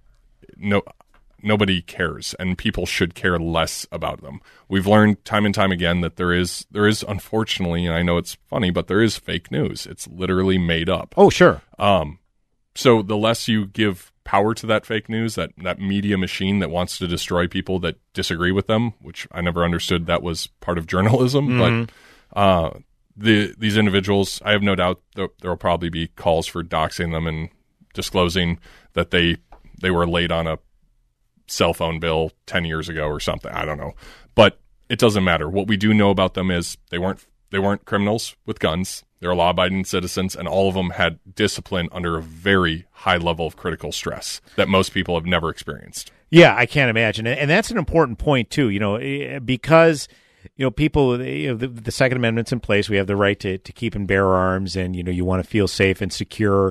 [SPEAKER 10] no nobody cares, and people should care less about them. We've learned time and time again that there is there is unfortunately, and I know it's funny, but there is fake news. It's literally made up.
[SPEAKER 11] Oh, sure.
[SPEAKER 10] Um, so the less you give power to that fake news, that that media machine that wants to destroy people that disagree with them, which I never understood that was part of journalism,
[SPEAKER 11] Mhm.
[SPEAKER 10] but uh, the these individuals, I have no doubt there will probably be calls for doxing them and disclosing that they they were late on a cell phone bill ten years ago or something. I don't know, but it doesn't matter. What we do know about them is they weren't they weren't criminals with guns. They're law-abiding citizens, and all of them had discipline under a very high level of critical stress that most people have never experienced.
[SPEAKER 11] Yeah, I can't imagine. And that's an important point, too, you know, eh, because, you know, people, you know, the, the Second Amendment's in place. We have the right to, to keep and bear arms, and, you know, you want to feel safe and secure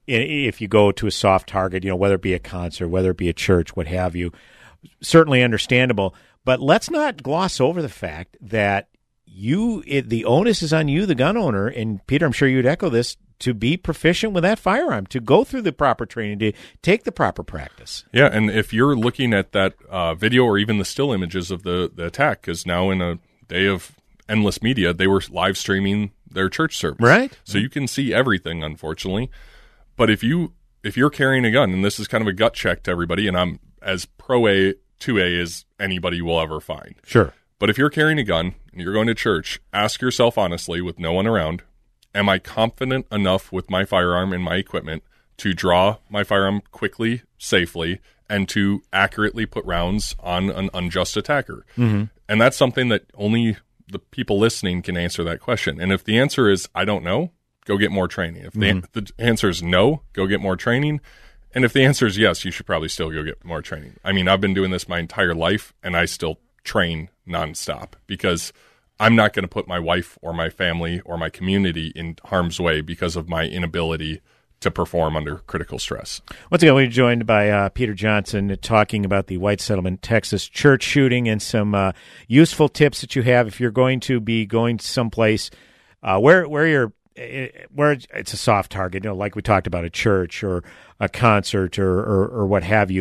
[SPEAKER 11] if you go to a soft target, you know, whether it be a concert, whether it be a church, what have you. Certainly understandable. But let's not gloss over the fact that you, it, the onus is on you, the gun owner, and Peter, I'm sure you'd echo this, to be proficient with that firearm, to go through the proper training, to take the proper practice.
[SPEAKER 10] Yeah, and if you're looking at that uh, video or even the still images of the, the attack, because now in a day of endless media, they were live streaming their church service.
[SPEAKER 11] Right.
[SPEAKER 10] So you can see everything, unfortunately. But if, you, if you're carrying a gun, and this is kind of a gut check to everybody, and I'm as pro-A, two A as anybody will ever find.
[SPEAKER 11] Sure.
[SPEAKER 10] But if you're carrying a gun and you're going to church, ask yourself honestly, with no one around, am I confident enough with my firearm and my equipment to draw my firearm quickly, safely, and to accurately put rounds on an unjust attacker?
[SPEAKER 11] Mm-hmm.
[SPEAKER 10] And that's something that only the people listening can answer that question. And if the answer is, I don't know, go get more training. If
[SPEAKER 11] Mm-hmm.
[SPEAKER 10] the, the answer is no, go get more training. And if the answer is yes, you should probably still go get more training. I mean, I've been doing this my entire life, and I still train nonstop because I'm not going to put my wife or my family or my community in harm's way because of my inability to perform under critical stress.
[SPEAKER 11] Once again, we're joined by uh, Peter Johnson talking about the White Settlement, Texas church shooting and some uh, useful tips that you have if you're going to be going someplace uh, where where you're where it's a soft target, you know, like we talked about, a church or a concert or, or, or what have you.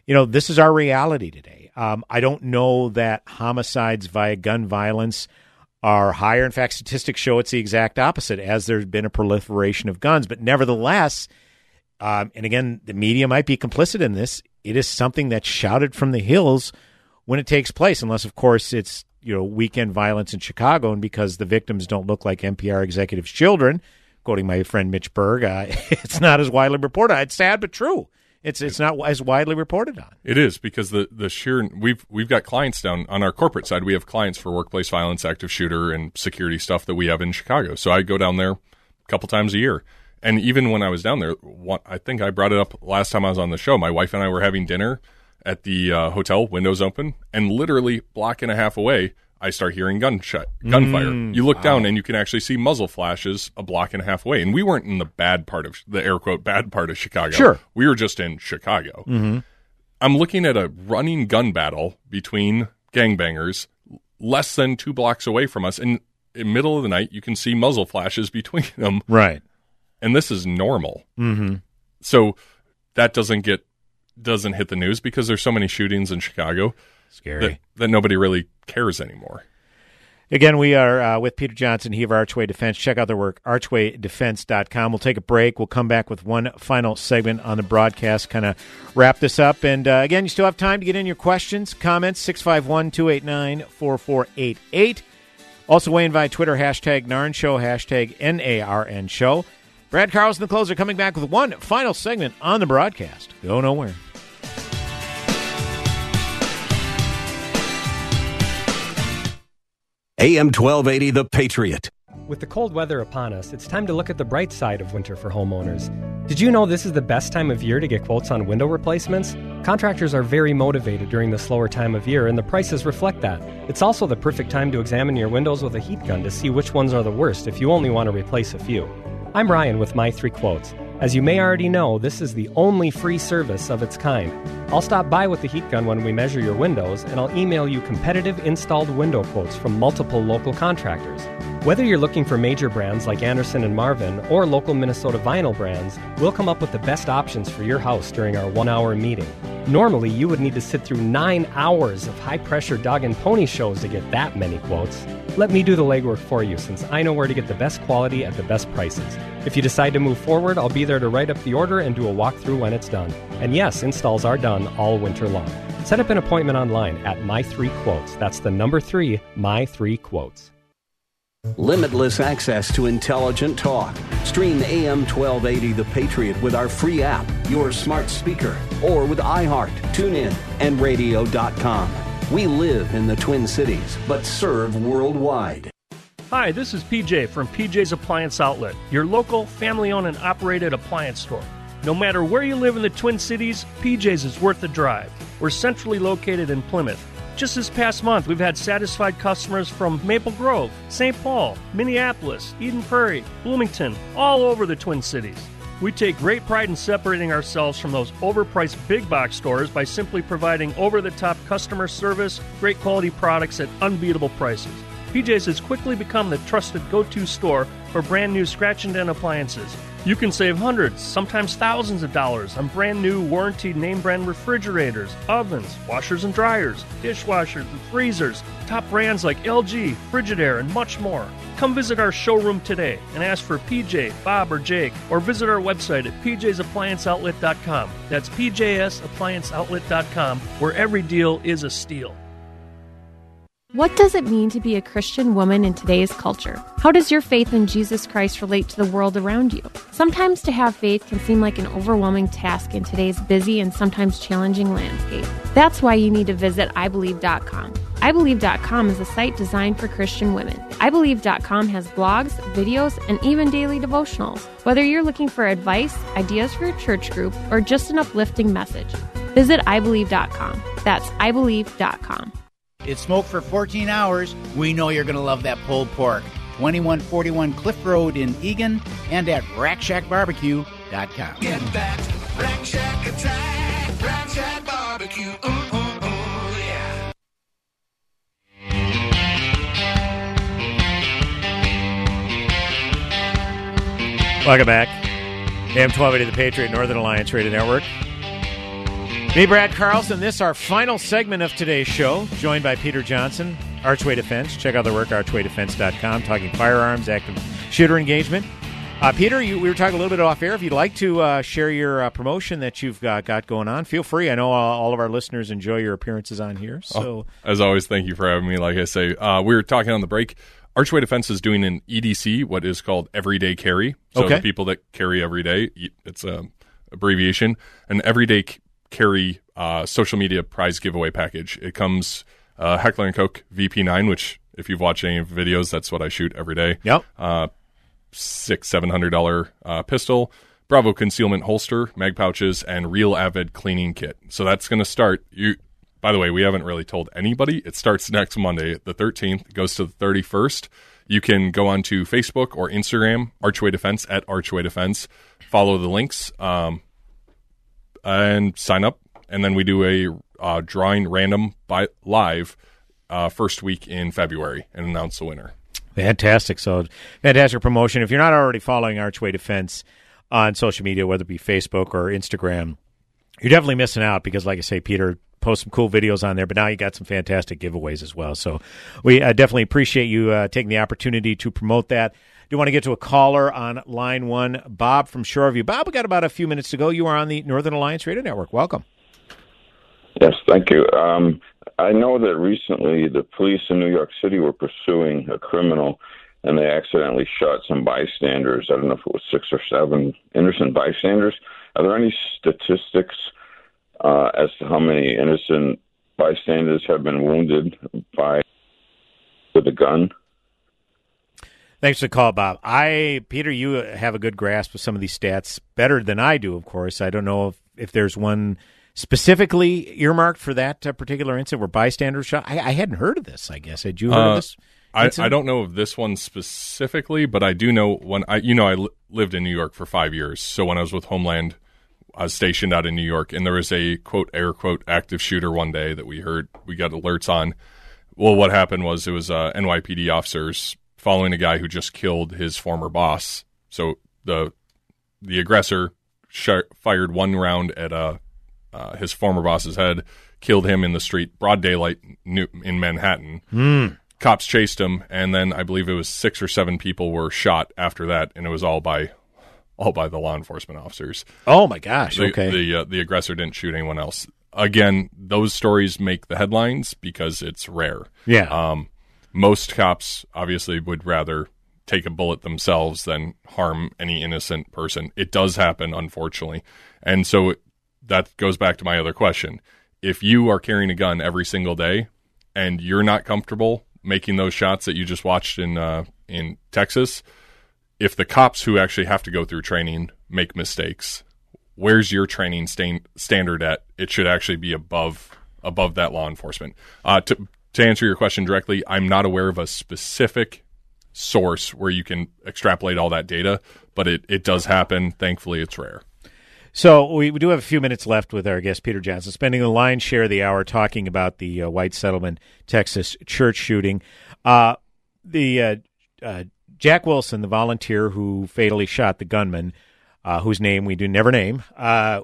[SPEAKER 11] you know, this is our reality today. Um, I don't know that homicides via gun violence are higher. In fact, statistics show it's the exact opposite, as there's been a proliferation of guns. But nevertheless, um, and again, the media might be complicit in this, it is something that's shouted from the hills when it takes place, unless, of course, it's, you know, weekend violence in Chicago, and because the victims don't look like N P R executives' children, quoting my friend Mitch Berg, uh, it's not as widely reported. It's sad but true. It's it's not as widely reported on.
[SPEAKER 10] It is, because the, the sheer we've we've got clients down on our corporate side. We have clients for workplace violence, active shooter, and security stuff that we have in Chicago. So I go down there a couple times a year. And even when I was down there, one, I think I brought it up last time I was on the show. My wife and I were having dinner at the uh, hotel, windows open, and literally block and a half away, I start hearing gunshot, gunfire.
[SPEAKER 11] Mm,
[SPEAKER 10] you look
[SPEAKER 11] wow.
[SPEAKER 10] down and you can actually see muzzle flashes a block and a half away. And we weren't in the bad part of the air quote bad part of Chicago.
[SPEAKER 11] Sure,
[SPEAKER 10] we were just in Chicago.
[SPEAKER 11] Mm-hmm.
[SPEAKER 10] I'm looking at a running gun battle between gangbangers less than two blocks away from us, and in the middle of the night, you can see muzzle flashes between them.
[SPEAKER 11] Right.
[SPEAKER 10] And this is normal.
[SPEAKER 11] Mm-hmm.
[SPEAKER 10] So that doesn't get doesn't hit the news because there's so many shootings in Chicago.
[SPEAKER 11] Scary.
[SPEAKER 10] That, that nobody really cares anymore.
[SPEAKER 11] Again, we are uh, with Peter Johnson, he of Archway Defense. Check out their work, archway defense dot com. We'll take a break. We'll come back with one final segment on the broadcast, kind of wrap this up. And uh, again, you still have time to get in your questions, comments, six five one, two eight nine, four four eight eight. Also weighing via Twitter, hashtag Narn Show, hashtag N A R N Show. Brad Carlson, the closer, coming back with one final segment on the broadcast. Go nowhere.
[SPEAKER 4] A M twelve eighty, The Patriot.
[SPEAKER 2] With the cold weather upon us, it's time to look at the bright side of winter for homeowners. Did you know this is the best time of year to get quotes on window replacements? Contractors are very motivated during the slower time of year, and the prices reflect that. It's also the perfect time to examine your windows with a heat gun to see which ones are the worst if you only want to replace a few. I'm Ryan with My Three Quotes. As you may already know, this is the only free service of its kind. I'll stop by with the heat gun when we measure your windows, and I'll email you competitive installed window quotes from multiple local contractors. Whether you're looking for major brands like Anderson and Marvin or local Minnesota vinyl brands, we'll come up with the best options for your house during our one-hour meeting. Normally, you would need to sit through nine hours of high-pressure dog and pony shows to get that many quotes. Let me do the legwork for you, since I know where to get the best quality at the best prices. If you decide to move forward, I'll be there to write up the order and do a walkthrough when it's done. And yes, installs are done all winter long. Set up an appointment online at My Three Quotes. That's the number three, My Three Quotes.
[SPEAKER 19] Limitless access to intelligent talk. Stream A M twelve eighty The Patriot with our free app, your smart speaker, or with iHeart, TuneIn, and radio dot com. We live in the Twin Cities, but serve worldwide.
[SPEAKER 3] Hi, this is P J from P J's Appliance Outlet, your local, family-owned and operated appliance store. No matter where you live in the Twin Cities, P J's is worth the drive. We're centrally located in Plymouth. Just this past month, we've had satisfied customers from Maple Grove, Saint Paul, Minneapolis, Eden Prairie, Bloomington, all over the Twin Cities. We take great pride in separating ourselves from those overpriced big box stores by simply providing over-the-top customer service, great quality products at unbeatable prices. P J's has quickly become the trusted go-to store for brand new scratch and dent appliances. You can save hundreds, sometimes thousands of dollars on brand new warranted name brand refrigerators, ovens, washers and dryers, dishwashers and freezers, top brands like L G, Frigidaire, and much more. Come visit our showroom today and ask for P J, Bob, or Jake, or visit our website at p j's appliance outlet dot com. That's p j s appliance outlet dot com, where every deal is a steal.
[SPEAKER 5] What does it mean to be a Christian woman in today's culture? How does your faith in Jesus Christ relate to the world around you? Sometimes to have faith can seem like an overwhelming task in today's busy and sometimes challenging landscape. That's why you need to visit i believe dot com. i believe dot com is a site designed for Christian women. i believe dot com has blogs, videos, and even daily devotionals. Whether you're looking for advice, ideas for your church group, or just an uplifting message, visit i believe dot com. That's i believe dot com.
[SPEAKER 6] It's smoked for fourteen hours. We know you're going to love that pulled pork. twenty-one forty-one Cliff Road in Eagan and at rack shack barbecue dot com.
[SPEAKER 7] Get that Rack Shack attack, Rack Shack Barbecue. Ooh, ooh, ooh, yeah.
[SPEAKER 11] Welcome back. A M twelve eighty The Patriot, Northern Alliance Radio Network. Me, Brad Carlson. This is our final segment of today's show, joined by Peter Johnson, Archway Defense. Check out their work, archway defense dot com, talking firearms, active shooter engagement. Uh, Peter, you, we were talking a little bit off air. If you'd like to uh, share your uh, promotion that you've got, got going on, feel free. I know uh, all of our listeners enjoy your appearances on here. So,
[SPEAKER 10] oh, as always, thank you for having me. Like I say, uh, we were talking on the break. Archway Defense is doing an E D C, what is called Everyday Carry. So
[SPEAKER 11] Okay.
[SPEAKER 10] the people that carry every day, it's an abbreviation, an Everyday Carry uh, social media prize giveaway package. It comes uh, Heckler and Koch V P nine, which if you've watched any of the videos, that's what I shoot every day.
[SPEAKER 11] Yep.
[SPEAKER 10] Uh, six, seven hundred dollar uh, pistol, Bravo concealment holster, mag pouches, and Real Avid cleaning kit. So that's going to start. You, by the way, we haven't really told anybody. It starts next Monday, the thirteenth, goes to the thirty-first. You can go on to Facebook or Instagram, Archway Defense at Archway Defense. Follow the links um, and sign up. And then we do a uh, drawing random by live uh, first week in February and announce the winner.
[SPEAKER 11] Fantastic. So, fantastic promotion. If you're not already following Archway Defense on social media, whether it be Facebook or Instagram, you're definitely missing out because, like I say, Peter posts some cool videos on there, but now you got some fantastic giveaways as well. So we uh, definitely appreciate you uh, taking the opportunity to promote that. Do want to get to a caller on line one, Bob from Shoreview. Bob, we got about a few minutes to go. You are on the Northern Alliance Radio Network. Welcome.
[SPEAKER 8] Yes, thank you. Um, I know that recently the police in New York City were pursuing a criminal, and they accidentally shot some bystanders. I don't know if it was six or seven innocent bystanders. Are there any statistics uh, as to how many innocent bystanders have been wounded by with a gun?
[SPEAKER 11] Thanks for the call, Bob. I, Peter, you have a good grasp of some of these stats, better than I do, of course. I don't know if, if there's one specifically earmarked for that uh, particular incident where bystanders shot. I, I hadn't heard of this, I guess. Had you heard
[SPEAKER 10] Uh,
[SPEAKER 11] of this?
[SPEAKER 10] I,
[SPEAKER 11] incident?
[SPEAKER 10] I don't know of this one specifically, but I do know when I, you know, I li- lived in New York for five years. So when I was with Homeland, I was stationed out in New York, and there was a quote, air quote, active shooter one day that we heard, we got alerts on. Well, what happened was it was uh, N Y P D officers following a guy who just killed his former boss. So the the aggressor sh- fired one round at uh, uh, his former boss's head, killed him in the street, broad daylight new- in Manhattan.
[SPEAKER 11] Mm.
[SPEAKER 10] Cops chased him, and then I believe it was six or seven people were shot after that, and it was all by all by the law enforcement officers.
[SPEAKER 11] Oh, my gosh,
[SPEAKER 10] The,
[SPEAKER 11] okay.
[SPEAKER 10] The, uh, the aggressor didn't shoot anyone else. Again, those stories make the headlines because it's rare.
[SPEAKER 11] Yeah.
[SPEAKER 10] Um, most cops obviously would rather take a bullet themselves than harm any innocent person. It does happen, unfortunately. And so that goes back to my other question. If you are carrying a gun every single day and you're not comfortable making those shots that you just watched in uh, in Texas, if the cops who actually have to go through training make mistakes, where's your training stain- standard at? It should actually be above above that law enforcement. Uh, to to answer your question directly, I'm not aware of a specific source where you can extrapolate all that data, but it, it does happen. Thankfully, it's rare.
[SPEAKER 11] So we, we do have a few minutes left with our guest, Peter Johnson, spending the lion's share of the hour talking about the uh, White Settlement, Texas church shooting. Uh, the uh, uh, Jack Wilson, the volunteer who fatally shot the gunman, uh, whose name we do never name, uh,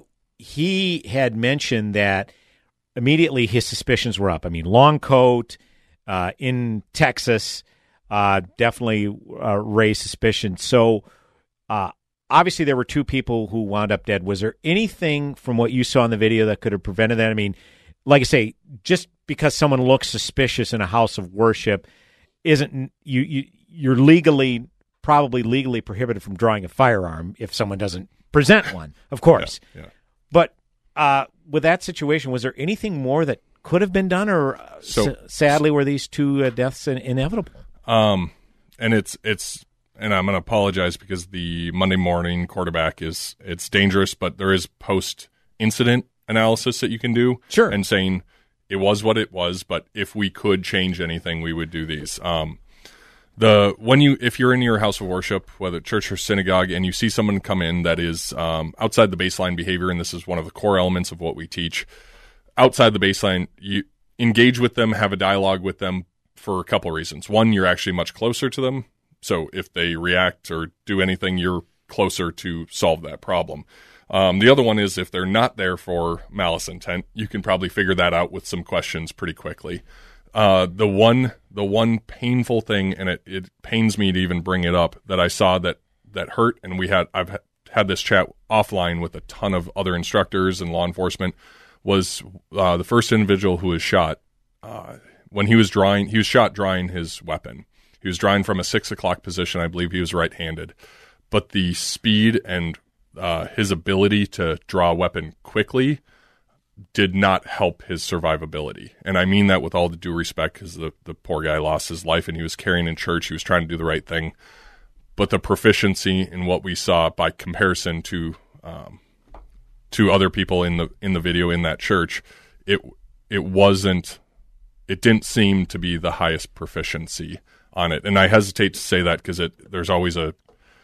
[SPEAKER 11] he had mentioned that immediately his suspicions were up. I mean, long coat uh, in Texas uh, definitely uh, raised suspicion. So uh, obviously there were two people who wound up dead. Was there anything from what you saw in the video that could have prevented that? I mean, like I say, just because someone looks suspicious in a house of worship isn't you, you you're legally probably legally prohibited from drawing a firearm if someone doesn't present one, of course.
[SPEAKER 10] Yeah, yeah.
[SPEAKER 11] But uh, with that situation, was there anything more that could have been done, or uh,
[SPEAKER 10] So-
[SPEAKER 11] s- sadly were these two uh, deaths in- inevitable?
[SPEAKER 10] Um, and it's it's and I'm going to apologize because the Monday morning quarterback is it's dangerous, but there is post incident analysis that you can do.
[SPEAKER 11] Sure.
[SPEAKER 10] And saying it was what it was, but if we could change anything, we would do these. Um, the when you if you're in your house of worship, whether church or synagogue, and you see someone come in that is um, outside the baseline behavior, and this is one of the core elements of what we teach, outside the baseline, you engage with them, have a dialogue with them for a couple of reasons. One, you're actually much closer to them, so if they react or do anything, you're closer to solve that problem. Um, the other one is if they're not there for malice intent, you can probably figure that out with some questions pretty quickly. Uh, the one the one painful thing, and it, it pains me to even bring it up, that I saw that, that hurt, and we had I've had this chat offline with a ton of other instructors and law enforcement, was uh, the first individual who was shot. Uh, when he was drawing, he was shot drawing his weapon. He was drawing from a six o'clock position. I believe he was right-handed. But the speed and uh, his ability to draw a weapon quickly did not help his survivability. And I mean that with all the due respect, because the, the poor guy lost his life and he was carrying in church. He was trying to do the right thing. But the proficiency in what we saw by comparison to um, to other people in the in the video in that church, it it wasn't, it didn't seem to be the highest proficiency on it. And I hesitate to say that because it there's always a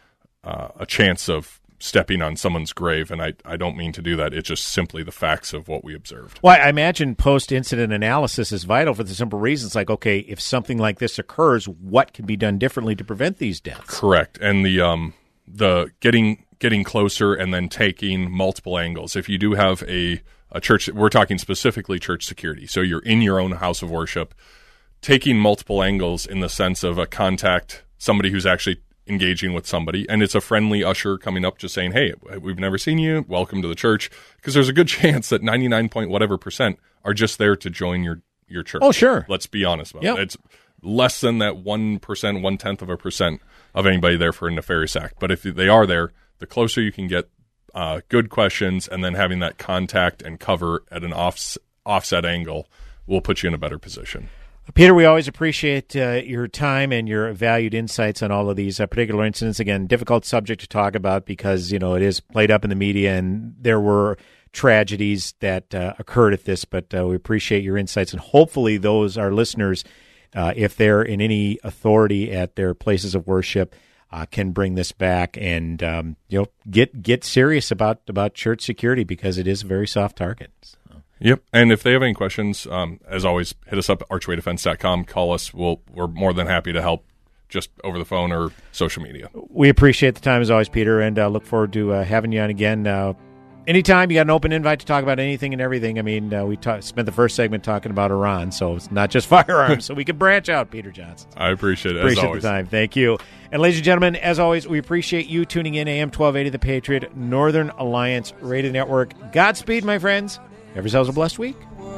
[SPEAKER 10] uh, a chance of stepping on someone's grave, and I, I don't mean to do that. It's just simply the facts of what we observed.
[SPEAKER 11] Well, I imagine post-incident analysis is vital for the simple reasons, like, okay, if something like this occurs, what can be done differently to prevent these deaths?
[SPEAKER 10] Correct. And the um the getting getting closer and then taking multiple angles. If you do have a, a church, we're talking specifically church security, so you're in your own house of worship, taking multiple angles in the sense of a contact, somebody who's actually engaging with somebody, and it's a friendly usher coming up just saying, hey, we've never seen you, welcome to the church, because there's a good chance that ninety-nine point whatever percent are just there to join your your church.
[SPEAKER 11] Oh, sure.
[SPEAKER 10] Let's be honest about
[SPEAKER 11] yep.
[SPEAKER 10] it. It's less than that one percent, one-tenth of a percent of anybody there for a nefarious act. But if they are there, the closer you can get uh, good questions, and then having that contact and cover at an off, offset angle will put you in a better position.
[SPEAKER 11] Peter, we always appreciate uh, your time and your valued insights on all of these uh, particular incidents. Again, difficult subject to talk about because, you know, it is played up in the media and there were tragedies that uh, occurred at this, but uh, we appreciate your insights. And hopefully those, our listeners, uh, if they're in any authority at their places of worship, uh, can bring this back and, um, you know, get get serious about, about church security because it is a very soft target. So.
[SPEAKER 10] Yep, and if they have any questions, um, as always, hit us up at archway defense dot com. Call us. We'll, we're more than happy to help just over the phone or social media.
[SPEAKER 11] We appreciate the time as always, Peter, and uh, look forward to uh, having you on again. Uh, anytime you got an open invite to talk about anything and everything. I mean, uh, we ta- spent the first segment talking about Iran, so it's not just firearms, so we can branch out, Peter Johnson.
[SPEAKER 10] I appreciate it,
[SPEAKER 11] appreciate
[SPEAKER 10] as always.
[SPEAKER 11] the time. Thank you. And ladies and gentlemen, as always, we appreciate you tuning in. A M twelve eighty The Patriot, Northern Alliance Radio Network. Godspeed, my friends. Have yourselves a blessed week.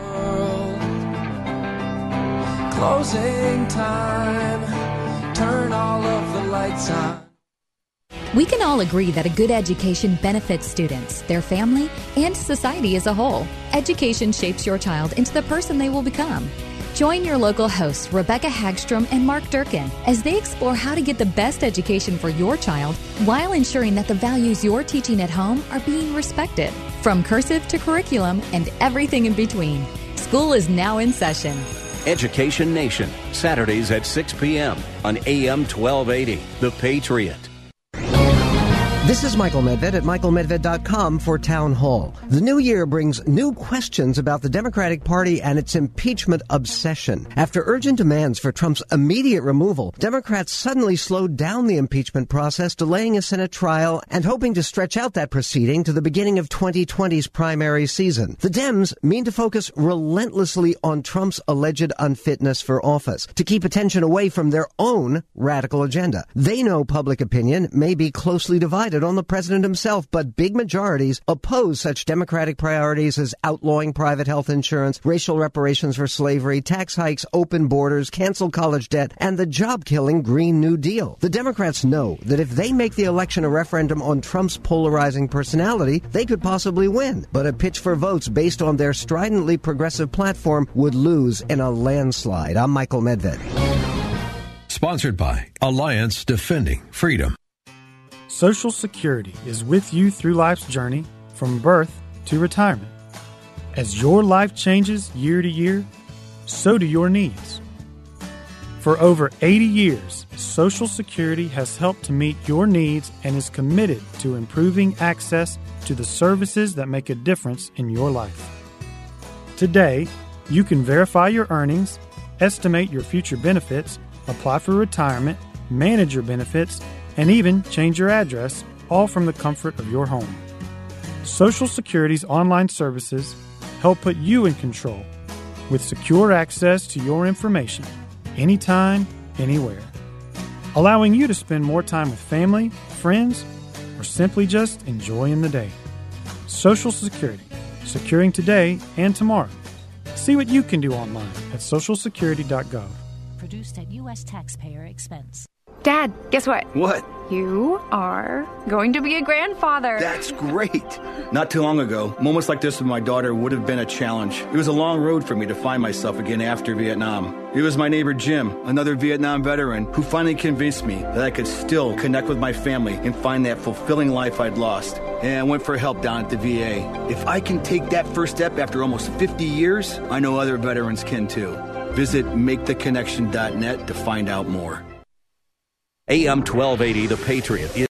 [SPEAKER 25] Closing time. Turn all of the lights on.
[SPEAKER 9] We can all agree that a good education benefits students, their family, and society as a whole. Education shapes your child into the person they will become. Join your local hosts, Rebecca Hagstrom and Mark Durkin, as they explore how to get the best education for your child while ensuring that the values you're teaching at home are being respected. From cursive to curriculum and everything in between. School is now in session.
[SPEAKER 19] Education Nation, Saturdays at six p.m. on A M twelve eighty, The Patriot.
[SPEAKER 13] This is Michael Medved at michael medved dot com for Town Hall. The new year brings new questions about the Democratic Party and its impeachment obsession. After urgent demands for Trump's immediate removal, Democrats suddenly slowed down the impeachment process, delaying a Senate trial and hoping to stretch out that proceeding to the beginning of twenty twenty's primary season. The Dems mean to focus relentlessly on Trump's alleged unfitness for office, to keep attention away from their own radical agenda. They know public opinion may be closely divided on the president himself, but big majorities oppose such Democratic priorities as outlawing private health insurance, racial reparations for slavery, tax hikes, open borders, canceled college debt, and the job-killing Green New Deal. The Democrats know that if they make the election a referendum on Trump's polarizing personality, they could possibly win. But a pitch for votes based on their stridently progressive platform would lose in a landslide. I'm Michael Medved.
[SPEAKER 14] Sponsored by Alliance Defending Freedom.
[SPEAKER 15] Social Security is with you through life's journey, from birth to retirement. As your life changes year to year, so do your needs. For over eighty years, Social Security has helped to meet your needs and is committed to improving access to the services that make a difference in your life. Today, you can verify your earnings, estimate your future benefits, apply for retirement, manage your benefits, and even change your address, all from the comfort of your home. Social Security's online services help put you in control with secure access to your information anytime, anywhere, allowing you to spend more time with family, friends, or simply just enjoying the day. Social Security, securing today and tomorrow. See what you can do online at social security dot gov.
[SPEAKER 12] Produced at U S taxpayer expense.
[SPEAKER 16] Dad, guess what?
[SPEAKER 17] What?
[SPEAKER 16] You are going to be a grandfather.
[SPEAKER 17] That's great. Not too long ago, moments like this with my daughter would have been a challenge. It was a long road for me to find myself again after Vietnam. It was my neighbor Jim, another Vietnam veteran, who finally convinced me that I could still connect with my family and find that fulfilling life I'd lost. And I went for help down at the V A. If I can take that first step after almost fifty years, I know other veterans can too. Visit make the connection dot net to find out more.
[SPEAKER 19] A M twelve eighty, The Patriot.